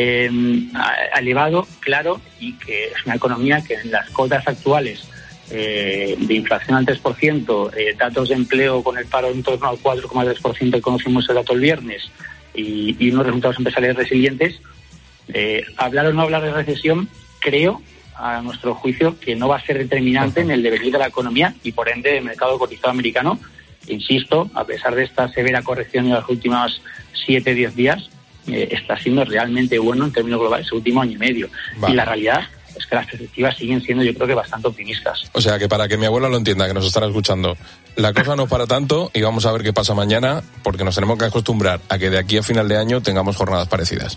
Speaker 10: elevado, claro, y que es una economía que en las cotas actuales de inflación al 3%, datos de empleo con el paro en torno al 4,3% que conocimos el dato el viernes y unos resultados empresariales resilientes, hablar o no hablar de recesión, creo, a nuestro juicio, que no va a ser determinante en el devenir de la economía y por ende del mercado cotizado americano. Insisto, a pesar de esta severa corrección en los últimos 7-10 días, está siendo realmente bueno en términos globales el último año y medio. Vale. Y la realidad es que las perspectivas siguen siendo, yo creo que bastante optimistas. O sea, que para que mi abuela lo entienda, que nos estará escuchando, la cosa no para tanto y vamos a ver qué pasa mañana, porque nos tenemos que acostumbrar a que de aquí a final de año tengamos jornadas parecidas.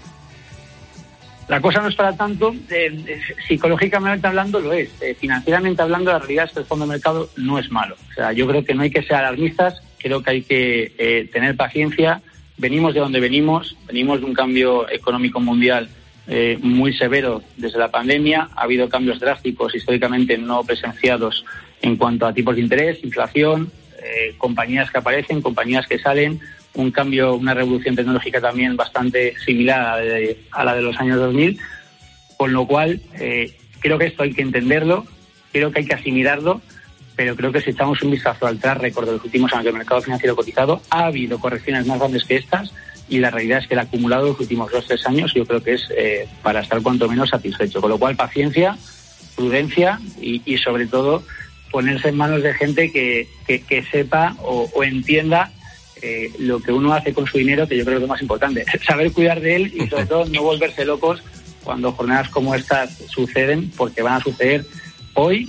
Speaker 10: La cosa no es para tanto, psicológicamente hablando lo es, financieramente hablando la realidad es que el fondo de mercado no es malo. O sea, yo creo que no hay que ser alarmistas, creo que hay que tener paciencia. Venimos de donde venimos de un cambio económico mundial muy severo desde la pandemia. Ha habido cambios drásticos históricamente no presenciados en cuanto a tipos de interés, inflación, compañías que aparecen, compañías que salen, un cambio, una revolución tecnológica también bastante similar a la de los años 2000, con lo cual creo que esto hay que entenderlo, creo que hay que asimilarlo, pero creo que si echamos un vistazo al track record de los últimos años del mercado financiero cotizado, ha habido correcciones más grandes que estas y la realidad es que el acumulado de los últimos 2-3 años yo creo que es para estar cuanto menos satisfecho, con lo cual paciencia, prudencia y sobre todo ponerse en manos de gente que sepa o entienda lo que uno hace con su dinero, que yo creo que es lo más importante, saber cuidar de él y sobre todo no volverse locos cuando jornadas como estas suceden, porque van a suceder hoy,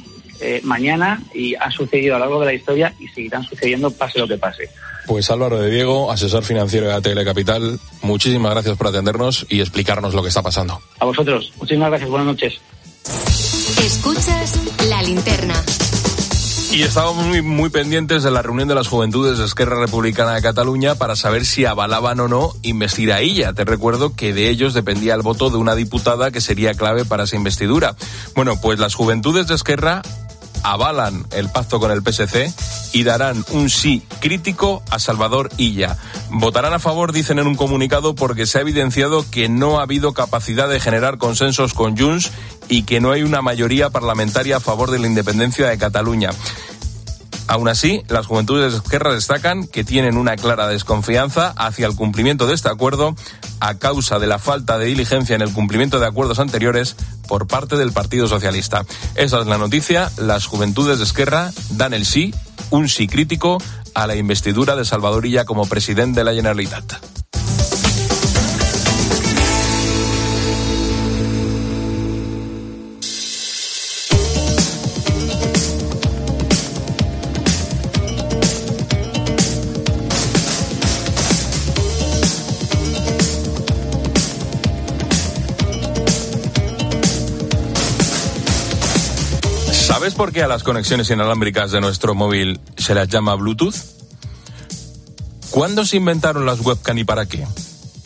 Speaker 10: mañana y han sucedido a lo largo de la historia y seguirán sucediendo pase lo que pase.
Speaker 1: Pues Álvaro de Diego, asesor financiero de ATL Capital, muchísimas gracias por atendernos y explicarnos lo que está pasando.
Speaker 10: A vosotros, muchísimas gracias, buenas noches.
Speaker 5: Escuchas La Linterna.
Speaker 1: Y estábamos muy pendientes de la reunión de las Juventudes de Esquerra Republicana de Cataluña para saber si avalaban o no investir a Illa. Te recuerdo que de ellos dependía el voto de una diputada que sería clave para esa investidura. Bueno, pues las Juventudes de Esquerra avalan el pacto con el PSC y darán un sí crítico a Salvador Illa. Votarán a favor, dicen en un comunicado, porque se ha evidenciado que no ha habido capacidad de generar consensos con Junts y que no hay una mayoría parlamentaria a favor de la independencia de Cataluña. Aún así, las Juventudes de Esquerra destacan que tienen una clara desconfianza hacia el cumplimiento de este acuerdo a causa de la falta de diligencia en el cumplimiento de acuerdos anteriores por parte del Partido Socialista. Esa es la noticia. Las Juventudes de Esquerra dan el sí, un sí crítico, a la investidura de Salvador Illa como presidente de la Generalitat. ¿Sabes por qué a las conexiones inalámbricas de nuestro móvil se las llama Bluetooth? ¿Cuándo se inventaron las webcam y para qué?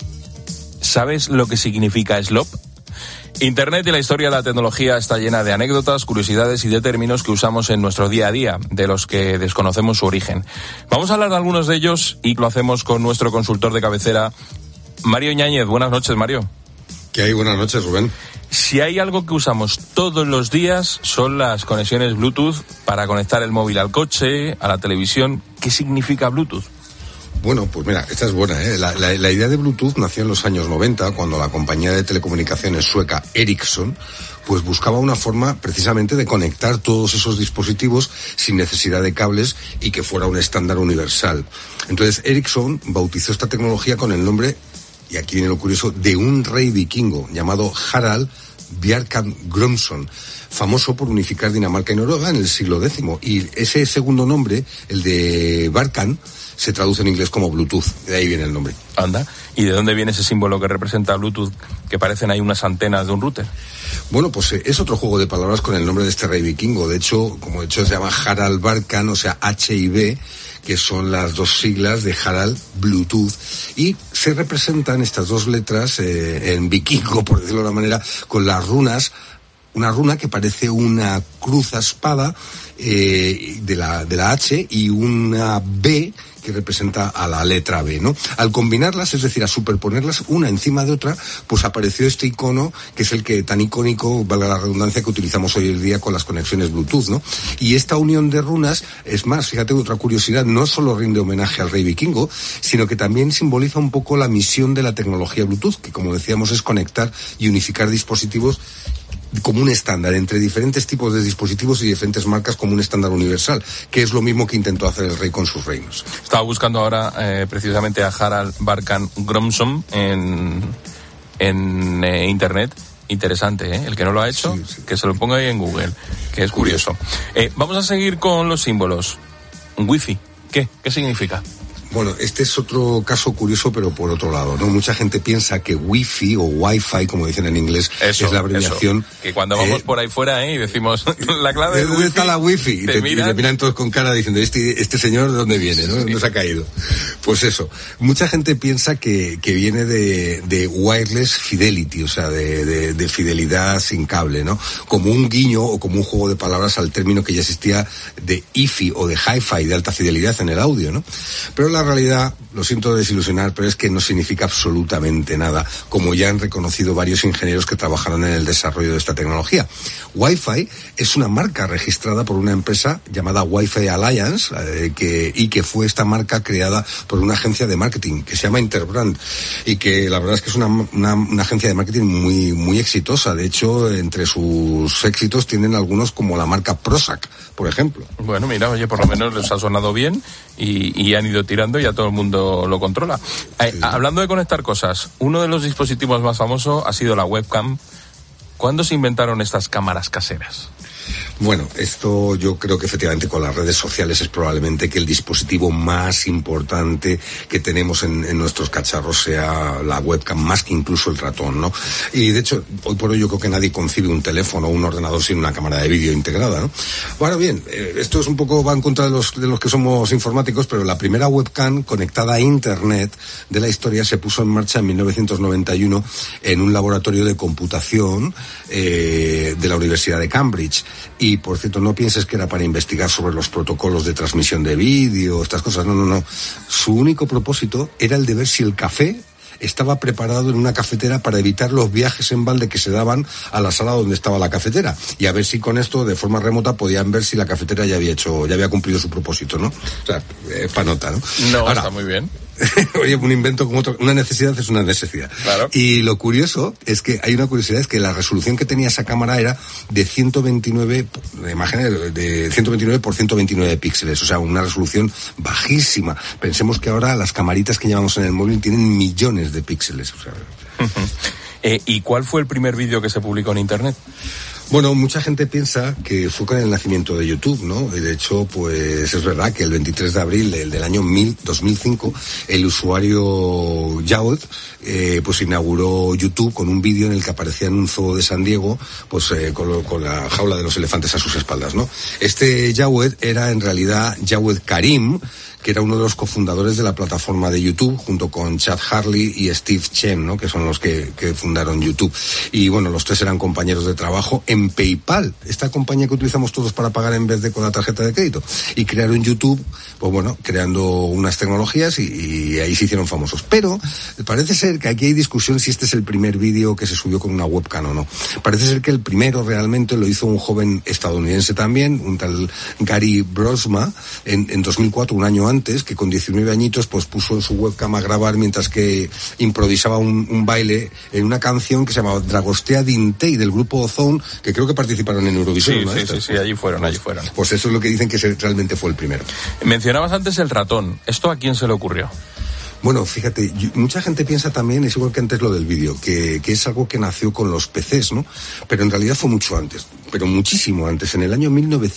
Speaker 1: ¿Sabes lo que significa SLOP? Internet y la historia de la tecnología está llena de anécdotas, curiosidades y de términos que usamos en nuestro día a día, de los que desconocemos su origen. Vamos a hablar de algunos de ellos y lo hacemos con nuestro consultor de cabecera, Mario Ñáñez. Buenas noches, Mario.
Speaker 7: ¿Qué hay? Buenas noches, Rubén.
Speaker 1: Si hay algo que usamos todos los días son las conexiones Bluetooth para conectar el móvil al coche, a la televisión. ¿Qué significa Bluetooth?
Speaker 7: Bueno, pues mira, esta es buena, ¿eh? La idea de Bluetooth nació en los años 90, cuando la compañía de telecomunicaciones sueca Ericsson pues buscaba una forma precisamente de conectar todos esos dispositivos sin necesidad de cables y que fuera un estándar universal. Entonces Ericsson bautizó esta tecnología con el nombre, y aquí viene lo curioso, de un rey vikingo llamado Harald Bjarkar Gromson, famoso por unificar Dinamarca y Noruega en el siglo X. Y ese segundo nombre, el de Bjarkar, se traduce en inglés como Bluetooth. De ahí viene el nombre.
Speaker 1: Anda. ¿Y de dónde viene ese símbolo que representa Bluetooth, que parecen ahí unas antenas de un router?
Speaker 7: Bueno, pues es otro juego de palabras con el nombre de este rey vikingo. De hecho, como he dicho, se llama Harald Bjarkar, o sea, H y B, que son las dos siglas de Harald Bluetooth, y se representan estas dos letras en vikingo, por decirlo de una manera, con las runas, una runa que parece una cruz a espada de la H y una B que representa a la letra B, ¿no? Al combinarlas, es decir, a superponerlas una encima de otra, pues apareció este icono que es el que tan icónico, valga la redundancia, que utilizamos hoy en día con las conexiones Bluetooth, ¿no? Y esta unión de runas, es más, fíjate, otra curiosidad, no solo rinde homenaje al rey vikingo, sino que también simboliza un poco la misión de la tecnología Bluetooth, que como decíamos es conectar y unificar dispositivos como un estándar entre diferentes tipos de dispositivos y diferentes marcas, como un estándar universal, que es lo mismo que intentó hacer el rey con sus reinos.
Speaker 1: Estaba buscando ahora precisamente a Harald Bjarkar Gromson en internet. Interesante, ¿eh? El que no lo ha hecho, sí. Que se lo ponga ahí en Google, que es curioso. Vamos a seguir con los símbolos. Wi-Fi, ¿qué significa?
Speaker 7: Bueno, este es otro caso curioso, pero por otro lado, ¿no? Mucha gente piensa que Wi-Fi o Wi-Fi, como dicen en inglés, es la abreviación.
Speaker 1: Eso. Que cuando vamos por ahí fuera y decimos la clave
Speaker 7: ¿de dónde está la Wi-Fi? Y te miran todos con cara diciendo, este señor ¿de dónde viene? ¿No? ¿Dónde se ha caído? Pues eso. Mucha gente piensa que viene de wireless fidelity, o sea, de fidelidad sin cable, ¿no? Como un guiño o como un juego de palabras al término que ya existía de Hi-Fi o de Hi-Fi, de alta fidelidad en el audio, ¿no? Pero la realidad, lo siento desilusionar, pero es que no significa absolutamente nada, como ya han reconocido varios ingenieros que trabajaron en el desarrollo de esta tecnología. Wi-Fi es una marca registrada por una empresa llamada Wi-Fi Alliance, que fue esta marca creada por una agencia de marketing que se llama Interbrand, y que la verdad es que es una agencia de marketing muy, muy exitosa. De hecho, entre sus éxitos tienen algunos como la marca Prozac, por ejemplo.
Speaker 1: Bueno, mira, oye, por lo menos les ha sonado bien y han ido tirando y ya todo el mundo lo controla. Sí. Hablando de conectar cosas, uno de los dispositivos más famosos ha sido la webcam. ¿Cuándo se inventaron estas cámaras caseras?
Speaker 7: Bueno, esto yo creo que efectivamente con las redes sociales es probablemente que el dispositivo más importante que tenemos en nuestros cacharros sea la webcam, más que incluso el ratón, ¿no? Y de hecho, hoy por hoy yo creo que nadie concibe un teléfono o un ordenador sin una cámara de vídeo integrada, ¿no? Ahora bien, esto es un poco, va en contra de los que somos informáticos, pero la primera webcam conectada a Internet de la historia se puso en marcha en 1991 en un laboratorio de computación de la Universidad de Cambridge. Y, por cierto, no pienses que era para investigar sobre los protocolos de transmisión de vídeo, estas cosas, no. Su único propósito era el de ver si el café estaba preparado en una cafetera para evitar los viajes en balde que se daban a la sala donde estaba la cafetera, y a ver si con esto, de forma remota, podían ver si la cafetera ya había cumplido su propósito, ¿no? O sea, panota, ¿no?
Speaker 1: No,
Speaker 7: ahora,
Speaker 1: está muy bien.
Speaker 7: Oye, un invento como otro, una necesidad es una necesidad.
Speaker 1: Claro.
Speaker 7: Y lo curioso es que hay una curiosidad, es que la resolución que tenía esa cámara era de 129 por 129 píxeles, o sea, una resolución bajísima. Pensemos que ahora las camaritas que llevamos en el móvil tienen millones de píxeles, o sea.
Speaker 1: ¿Y cuál fue el primer vídeo que se publicó en Internet?
Speaker 7: Bueno, mucha gente piensa que fue con el nacimiento de YouTube, ¿no? Y de hecho, pues es verdad que el 23 de abril del año 2005, el usuario Jawed, pues inauguró YouTube con un vídeo en el que aparecía en un zoo de San Diego, pues con la jaula de los elefantes a sus espaldas, ¿no? Este Jawed era en realidad Jawed Karim, que era uno de los cofundadores de la plataforma de YouTube, junto con Chad Hurley y Steve Chen, ¿no? Que son los que fundaron YouTube. Y bueno, los tres eran compañeros de trabajo en PayPal, esta compañía que utilizamos todos para pagar en vez de con la tarjeta de crédito. Y crearon YouTube, pues bueno, creando unas tecnologías y ahí se hicieron famosos. Pero parece ser que aquí hay discusión si este es el primer vídeo que se subió con una webcam o no. Parece ser que el primero realmente lo hizo un joven estadounidense también, un tal Gary Brosma, en 2004, un año antes, que con 19 añitos pues puso en su webcam a grabar mientras que improvisaba un baile en una canción que se llamaba Dragostea Dintei, del grupo Ozone, que creo que participaron en Eurovisión, ¿no?
Speaker 1: Sí, allí fueron.
Speaker 7: Pues eso es lo que dicen que realmente fue el primero.
Speaker 1: Mencionabas antes el ratón. ¿Esto a quién se le ocurrió?
Speaker 7: Bueno, fíjate, mucha gente piensa también, es igual que antes lo del vídeo, que es algo que nació con los PCs, ¿no? Pero en realidad fue mucho antes, pero muchísimo antes, en el año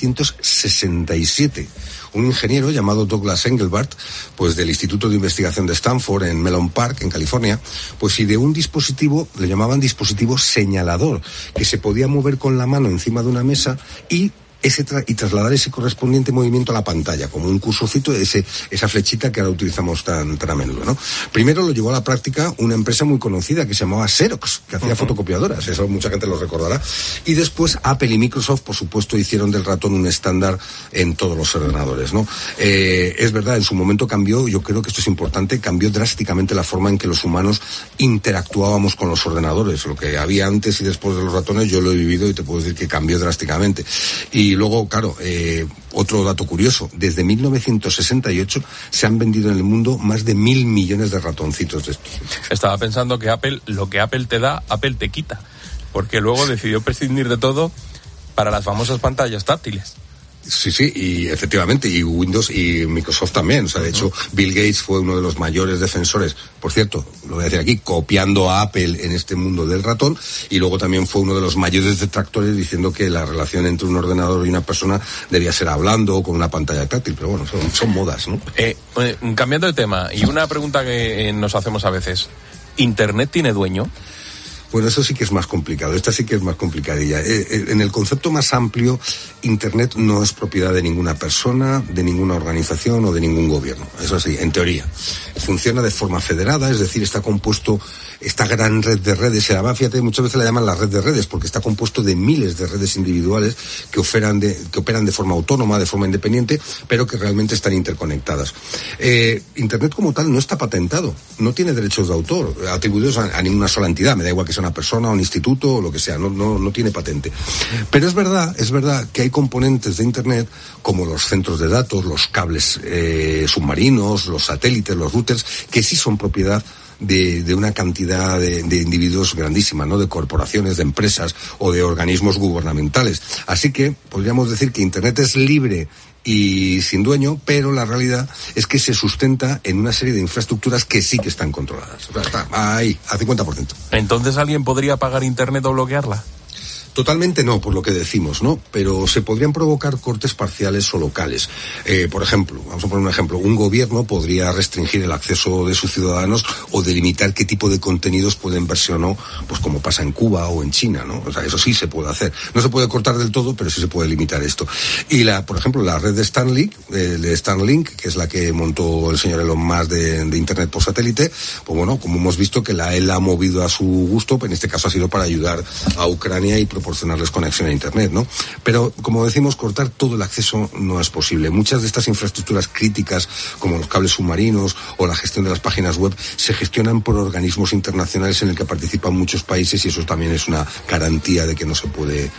Speaker 7: 1967. Un ingeniero llamado Douglas Engelbart, pues del Instituto de Investigación de Stanford en Menlo Park, en California, pues ideó un dispositivo, le llamaban dispositivo señalador, que se podía mover con la mano encima de una mesa y trasladar ese correspondiente movimiento a la pantalla, como un cursorcito de esa flechita que ahora utilizamos tan a menudo, ¿no? Primero lo llevó a la práctica una empresa muy conocida que se llamaba Xerox, que hacía fotocopiadoras, eso mucha gente lo recordará, y después Apple y Microsoft, por supuesto, hicieron del ratón un estándar en todos los ordenadores, ¿no? Es verdad, en su momento cambió, yo creo que esto es importante, cambió drásticamente la forma en que los humanos interactuábamos con los ordenadores. Lo que había antes y después de los ratones, yo lo he vivido y te puedo decir que cambió drásticamente. Y luego, claro, otro dato curioso, desde 1968 se han vendido en el mundo más de 1.000 millones de ratoncitos de estos.
Speaker 1: Estaba pensando que lo que Apple te da, Apple te quita, porque luego decidió prescindir de todo para las famosas pantallas táctiles.
Speaker 7: Sí, y efectivamente, y Windows y Microsoft también. O sea, de hecho, Bill Gates fue uno de los mayores defensores, por cierto, lo voy a decir aquí, copiando a Apple en este mundo del ratón, y luego también fue uno de los mayores detractores diciendo que la relación entre un ordenador y una persona debía ser hablando o con una pantalla táctil, pero bueno, son modas, ¿no?
Speaker 1: Cambiando de tema, y una pregunta que nos hacemos a veces, ¿Internet tiene dueño?
Speaker 7: Bueno, eso sí que es más complicado, esta sí que es más complicadilla. En el concepto más amplio, Internet no es propiedad de ninguna persona, de ninguna organización o de ningún gobierno. Eso sí, en teoría. Funciona de forma federada, es decir, está compuesto, esta gran red de redes, fíjate, muchas veces la llaman la red de redes, porque está compuesto de miles de redes individuales que operan de forma autónoma, de forma independiente, pero que realmente están interconectadas. Internet como tal no está patentado, no tiene derechos de autor atribuidos a ninguna sola entidad, me da igual que sea una persona, un instituto o lo que sea, no tiene patente. Pero es verdad que hay componentes de Internet como los centros de datos, los cables submarinos, los satélites, los routers, que sí son propiedad de una cantidad de individuos grandísima, ¿no? De corporaciones, de empresas o de organismos gubernamentales. Así que podríamos decir que Internet es libre y sin dueño, pero la realidad es que se sustenta en una serie de infraestructuras que sí que están controladas. O sea, está ahí, al 50%.
Speaker 1: ¿Entonces alguien podría pagar Internet o bloquearla?
Speaker 7: Totalmente no, por lo que decimos, ¿no? Pero se podrían provocar cortes parciales o locales. Por ejemplo, vamos a poner un ejemplo, un gobierno podría restringir el acceso de sus ciudadanos o delimitar qué tipo de contenidos pueden verse o no, pues como pasa en Cuba o en China, ¿no? O sea, eso sí se puede hacer. No se puede cortar del todo, pero sí se puede limitar esto. Y por ejemplo, la red de Starlink, que es la que montó el señor Elon Musk de Internet por satélite, pues bueno, como hemos visto que él ha movido a su gusto, en este caso ha sido para ayudar a Ucrania y proporcionarles conexión a Internet, ¿no? Pero, como decimos, cortar todo el acceso no es posible. Muchas de estas infraestructuras críticas, como los cables submarinos o la gestión de las páginas web, se gestionan por organismos internacionales en el que participan muchos países y eso también es una garantía de que no se puede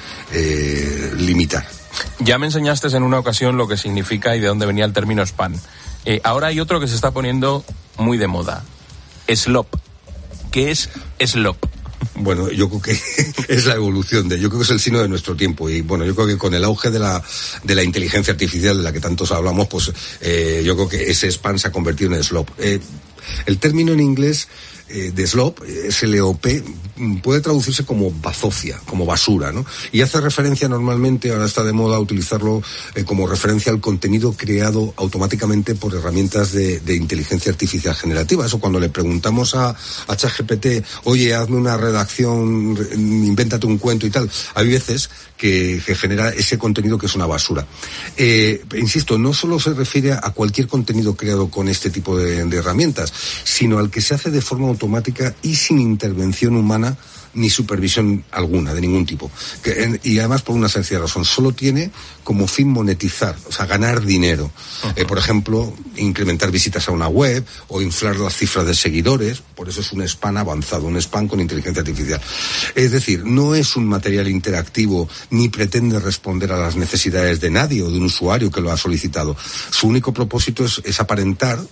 Speaker 7: limitar.
Speaker 1: Ya me enseñaste en una ocasión lo que significa y de dónde venía el término spam. Ahora hay otro que se está poniendo muy de moda. SLOP. ¿Qué es SLOP?
Speaker 7: Bueno, yo creo que es la evolución yo creo que es el signo de nuestro tiempo y bueno, yo creo que con el auge de la inteligencia artificial de la que tantos hablamos, pues yo creo que ese spam se ha convertido en SLOP. El término en inglés de SLOP, S-L-O-P, puede traducirse como bazofia, como basura, ¿no? Y hace referencia normalmente, ahora está de moda utilizarlo como referencia al contenido creado automáticamente por herramientas de inteligencia artificial generativa. Eso cuando le preguntamos a ChatGPT, oye, hazme una redacción, invéntate un cuento y tal, hay veces que genera ese contenido que es una basura. Insisto, no solo se refiere a cualquier contenido creado con este tipo de herramientas, sino al que se hace de forma automática y sin intervención humana ni supervisión alguna, de ningún tipo. Y además por una sencilla razón, solo tiene como fin monetizar, o sea, ganar dinero. Por ejemplo, incrementar visitas a una web o inflar las cifras de seguidores, por eso es un spam avanzado, un spam con inteligencia artificial. Es decir, no es un material interactivo ni pretende responder a las necesidades de nadie o de un usuario que lo ha solicitado. Su único propósito es aparentar,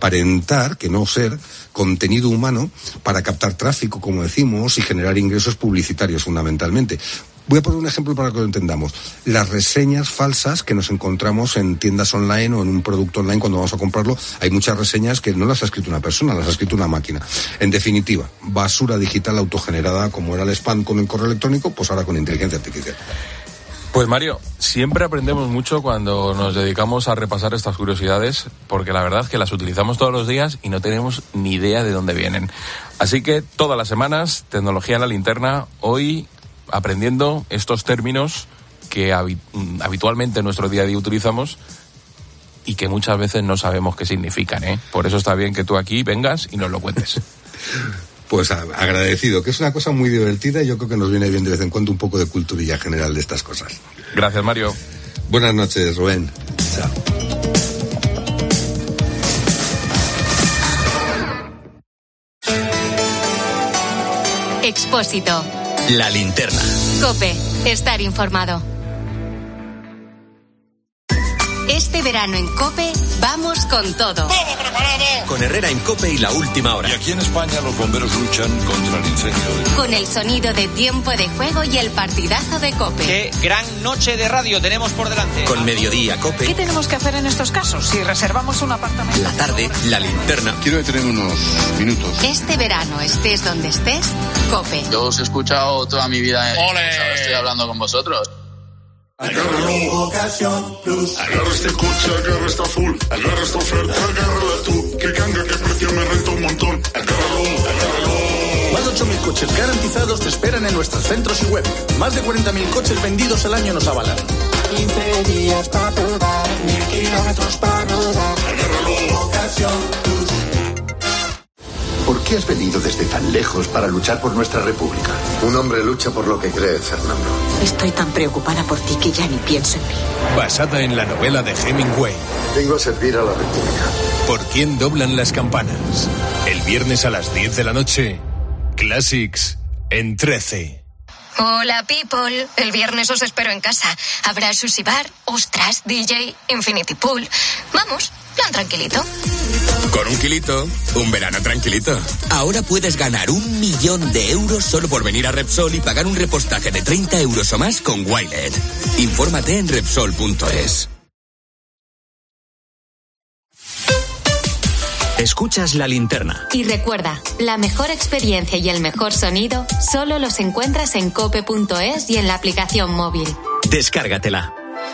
Speaker 7: que no ser contenido humano para captar tráfico, como decimos, y generar ingresos publicitarios fundamentalmente. Voy a poner un ejemplo para que lo entendamos. Las reseñas falsas que nos encontramos en tiendas online o en un producto online cuando vamos a comprarlo, hay muchas reseñas que no las ha escrito una persona, las ha escrito una máquina. En definitiva, basura digital autogenerada, como era el spam con el correo electrónico, pues ahora con inteligencia artificial.
Speaker 1: Pues Mario, siempre aprendemos mucho cuando nos dedicamos a repasar estas curiosidades, porque la verdad es que las utilizamos todos los días y no tenemos ni idea de dónde vienen. Así que todas las semanas, Tecnología en la Linterna, hoy aprendiendo estos términos que habitualmente en nuestro día a día utilizamos y que muchas veces no sabemos qué significan, ¿eh? Por eso está bien que tú aquí vengas y nos lo cuentes.
Speaker 7: Pues agradecido, que es una cosa muy divertida y yo creo que nos viene bien de vez en cuando un poco de culturilla general de estas cosas.
Speaker 1: Gracias, Mario.
Speaker 7: Buenas noches, Rubén. Chao.
Speaker 5: Expósito.
Speaker 6: La Linterna.
Speaker 5: COPE. Estar informado. Este verano en COPE vamos con todo.
Speaker 21: ¡Todo preparado!
Speaker 6: Con Herrera en COPE y La Última Hora.
Speaker 21: Y aquí en España los bomberos luchan contra el incendio.
Speaker 5: Con el sonido de Tiempo de Juego y el partidazo de COPE.
Speaker 11: ¡Qué gran noche de radio tenemos por delante!
Speaker 6: Con Mediodía COPE.
Speaker 13: ¿Qué tenemos que hacer en estos casos si reservamos un apartamento?
Speaker 6: La tarde, La Linterna.
Speaker 21: Quiero detener unos minutos.
Speaker 5: Este verano, estés donde estés, COPE.
Speaker 14: Yo os he escuchado toda mi vida.
Speaker 21: ¡Ole!
Speaker 14: Estoy hablando con vosotros.
Speaker 21: Agárralo, Ocasión Plus. Agarra este coche, agarra esta full. Agarra esta oferta, agárrala tú. Que canga, que precio me renta un montón. Agárralo.
Speaker 15: Más de 8.000 coches garantizados te esperan en nuestros centros y web. Más de 40.000 coches vendidos al año nos avalan.
Speaker 21: 15 días para probar, 1.000 kilómetros para rodar. Agárralo, Ocasión Plus.
Speaker 16: ¿Por qué has venido desde tan lejos para luchar por nuestra república? Un hombre lucha por lo que cree, Fernando.
Speaker 17: Estoy tan preocupada por ti que ya ni pienso en mí.
Speaker 18: Basada en la novela de Hemingway.
Speaker 16: Vengo a servir a la república.
Speaker 18: ¿Por quién doblan las campanas? El viernes a las 10 de la noche. Classics en 13.
Speaker 2: Hola, people. El viernes os espero en casa. Habrá sushi bar, ostras, DJ, infinity pool. Vamos, plan tranquilito.
Speaker 12: Con un kilito, un verano tranquilito. Ahora puedes ganar 1 millón de euros solo por venir a Repsol y pagar un repostaje de 30 euros o más con Wilet. Infórmate en Repsol.es.
Speaker 6: Escuchas La Linterna.
Speaker 5: Y recuerda, la mejor experiencia y el mejor sonido solo los encuentras en cope.es y en la aplicación móvil.
Speaker 6: Descárgatela.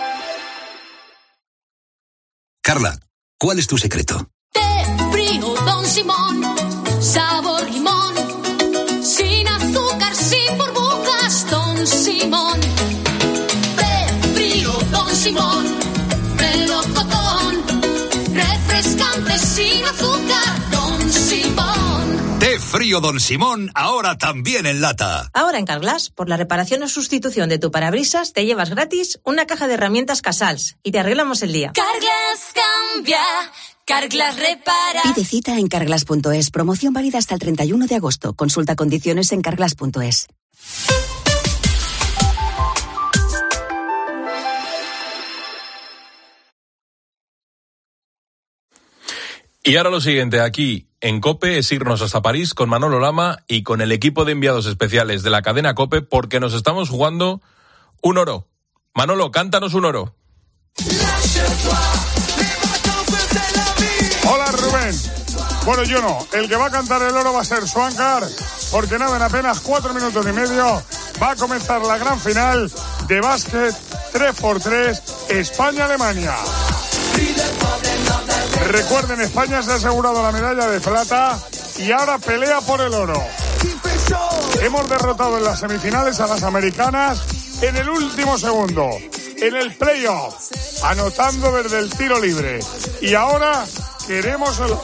Speaker 27: Carla, ¿cuál es tu secreto?
Speaker 4: Té frío Don Simón, sabor limón, sin azúcar, sin burbujas, Don Simón. Té frío Don Simón, melocotón, refrescante sin azúcar, Don Simón.
Speaker 27: Té frío Don Simón, ahora también en lata.
Speaker 19: Ahora en Carglass, por la reparación o sustitución de tu parabrisas, te llevas gratis una caja de herramientas Casals y te arreglamos el día.
Speaker 4: Carglass cambia, Carglass repara.
Speaker 20: Pide cita en carglass.es. Promoción válida hasta el 31 de agosto. Consulta condiciones en carglass.es.
Speaker 1: Y ahora lo siguiente, aquí en COPE, es irnos hasta París con Manolo Lama y con el equipo de enviados especiales de la cadena COPE, porque nos estamos jugando un oro. Manolo, cántanos un oro.
Speaker 21: Hola, Rubén. Bueno, yo no. El que va a cantar el oro va a ser Swankar, porque nada, en apenas 4 minutos y medio va a comenzar la gran final de básquet 3x3 España-Alemania. Recuerden, España se ha asegurado la medalla de plata y ahora pelea por el oro. Hemos derrotado en las semifinales a las americanas en el último segundo, en el playoff, anotando desde el tiro libre. Y ahora queremos el...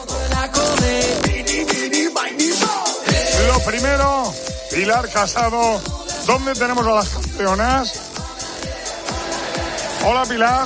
Speaker 21: Lo primero, Pilar Casado, ¿dónde tenemos a las campeonas? Hola, Pilar.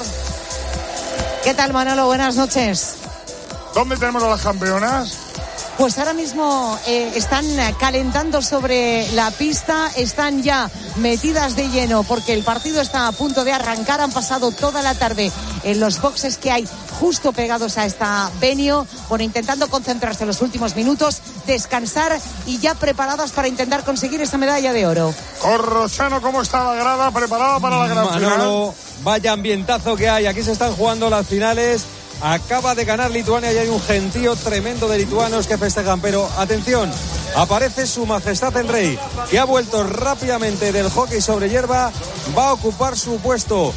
Speaker 22: ¿Qué tal, Manolo? Buenas noches.
Speaker 21: ¿Dónde tenemos a las campeonas?
Speaker 22: Pues ahora mismo están calentando sobre la pista, están ya metidas de lleno porque el partido está a punto de arrancar. Han pasado toda la tarde en los boxes que hay justo pegados a esta venue, bueno, intentando concentrarse en los últimos minutos, descansar y ya preparadas para intentar conseguir esa medalla de oro.
Speaker 21: Corrochano, ¿cómo está la grada? ¿Preparada para la gran final?
Speaker 23: Vaya ambientazo que hay, aquí se están jugando las finales. Acaba de ganar Lituania y hay un gentío tremendo de lituanos que festejan. Pero atención, aparece su majestad el rey, que ha vuelto rápidamente del hockey sobre hierba. Va a ocupar su puesto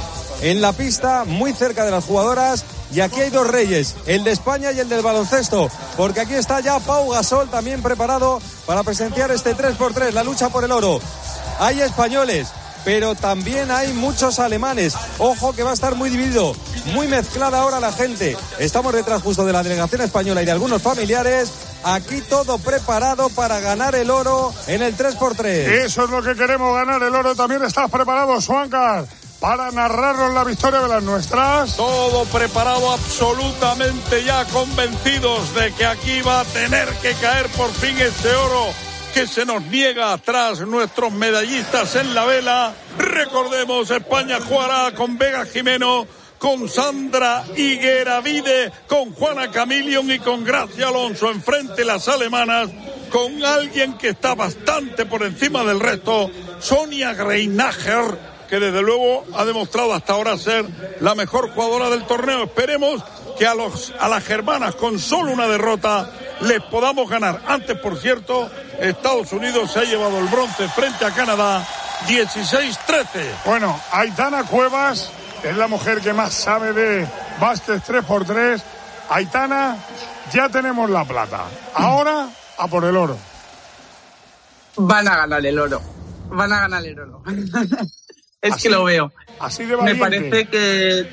Speaker 23: en la pista, muy cerca de las jugadoras. Y aquí hay dos reyes, el de España y el del baloncesto, porque aquí está ya Pau Gasol también preparado para presenciar este 3x3, la lucha por el oro. Hay españoles, pero también hay muchos alemanes. Ojo que va a estar muy dividido, muy mezclada ahora la gente. Estamos detrás justo de la delegación española y de algunos familiares. Aquí todo preparado para ganar el oro en el 3x3.
Speaker 21: Eso es lo que queremos, ganar el oro. También estás preparado, Swankar, para narrarnos la victoria de las nuestras.
Speaker 24: Todo preparado, absolutamente ya convencidos de que aquí va a tener que caer por fin este oro que se nos niega atrás nuestros medallistas en la vela. Recordemos, España jugará con Vega Jimeno, con Sandra Higueravide, con Juana Camilion y con Gracia Alonso. Enfrente las alemanas, con alguien que está bastante por encima del resto, Sonia Greinacher, que desde luego ha demostrado hasta ahora ser la mejor jugadora del torneo. Esperemos que a las germanas, con solo una derrota, les podamos ganar. Antes, por cierto, Estados Unidos se ha llevado el bronce frente a Canadá, 16-13.
Speaker 21: Bueno, Aitana Cuevas es la mujer que más sabe de básquet 3x3. Aitana, ya tenemos la plata. Ahora, a por el oro.
Speaker 25: Van a ganar el oro. Van a ganar el oro. Es así, que lo veo.
Speaker 21: Así de valiente.
Speaker 25: Me parece que...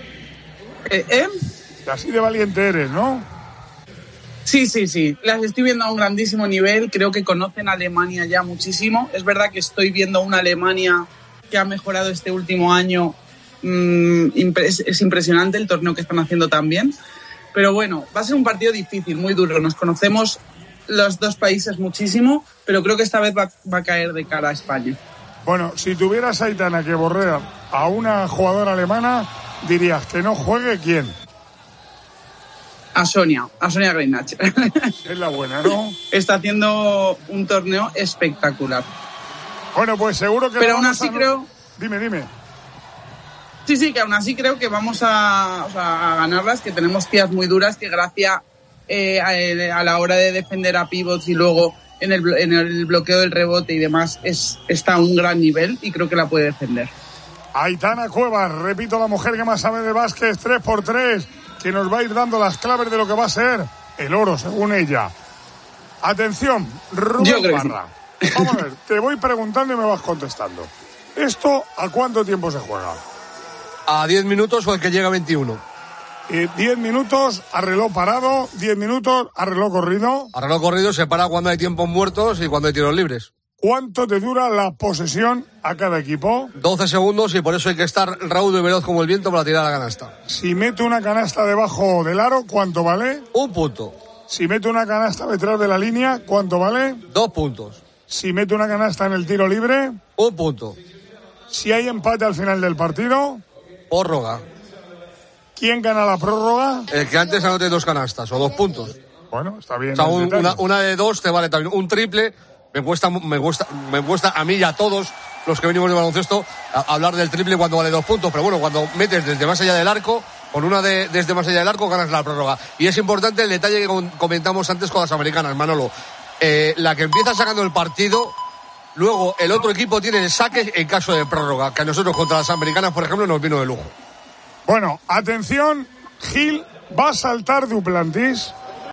Speaker 21: Así de valiente eres, ¿no?
Speaker 25: Sí. Las estoy viendo a un grandísimo nivel. Creo que conocen a Alemania ya muchísimo. Es verdad que estoy viendo una Alemania que ha mejorado este último año. Es impresionante el torneo que están haciendo también. Pero bueno, va a ser un partido difícil, muy duro. Nos conocemos los dos países muchísimo, pero creo que esta vez va a caer de cara a España.
Speaker 21: Bueno, si tuvieras, Aitana, que borrar a una jugadora alemana, dirías que no juegue, ¿quién?
Speaker 25: A Sonia Greinacher.
Speaker 21: Es la buena, ¿no?
Speaker 25: Está haciendo un torneo espectacular.
Speaker 21: Bueno, pues seguro que...
Speaker 25: Pero aún así creo...
Speaker 21: Dime.
Speaker 25: Sí, que aún así creo que vamos a ganarlas, que tenemos tías muy duras, que Gracia a la hora de defender a pivots y luego en el bloqueo del rebote y demás está a un gran nivel y creo que la puede defender.
Speaker 21: Aitana Cuevas, repito, la mujer que más sabe de básquet, 3x3, que nos va a ir dando las claves de lo que va a ser el oro, según ella. Atención, Rubén Parra. Sí. Vamos a ver, te voy preguntando y me vas contestando. ¿Esto a cuánto tiempo se juega?
Speaker 3: A 10 minutos o el que llega a 21.
Speaker 21: 10 minutos a reloj parado, 10 minutos a reloj corrido.
Speaker 3: A reloj corrido se para cuando hay tiempos muertos y cuando hay tiros libres.
Speaker 21: ¿Cuánto te dura la posesión a cada equipo?
Speaker 3: 12 segundos y por eso hay que estar raudo y veloz como el viento para tirar la canasta.
Speaker 21: Si mete una canasta debajo del aro, ¿cuánto vale?
Speaker 3: 1 punto.
Speaker 21: Si mete una canasta detrás de la línea, ¿cuánto vale?
Speaker 3: 2 puntos.
Speaker 21: Si mete una canasta en el tiro libre,
Speaker 3: 1 punto.
Speaker 21: Si hay empate al final del partido,
Speaker 3: prórroga.
Speaker 21: ¿Quién gana la prórroga?
Speaker 3: El que antes anote 2 canastas o 2 puntos.
Speaker 21: Bueno, está bien.
Speaker 3: O sea, una de 2 te vale también. Un triple me cuesta a mí y a todos los que venimos de baloncesto hablar del triple cuando vale 2 puntos. Pero bueno, cuando metes desde más allá del arco, con una desde más allá del arco ganas la prórroga. Y es importante el detalle que comentamos antes con las americanas, Manolo. La que empieza sacando el partido, luego el otro equipo tiene el saque en caso de prórroga, que a nosotros contra las americanas, por ejemplo, nos vino de lujo.
Speaker 21: Bueno, atención, Gil va a saltar Duplantis.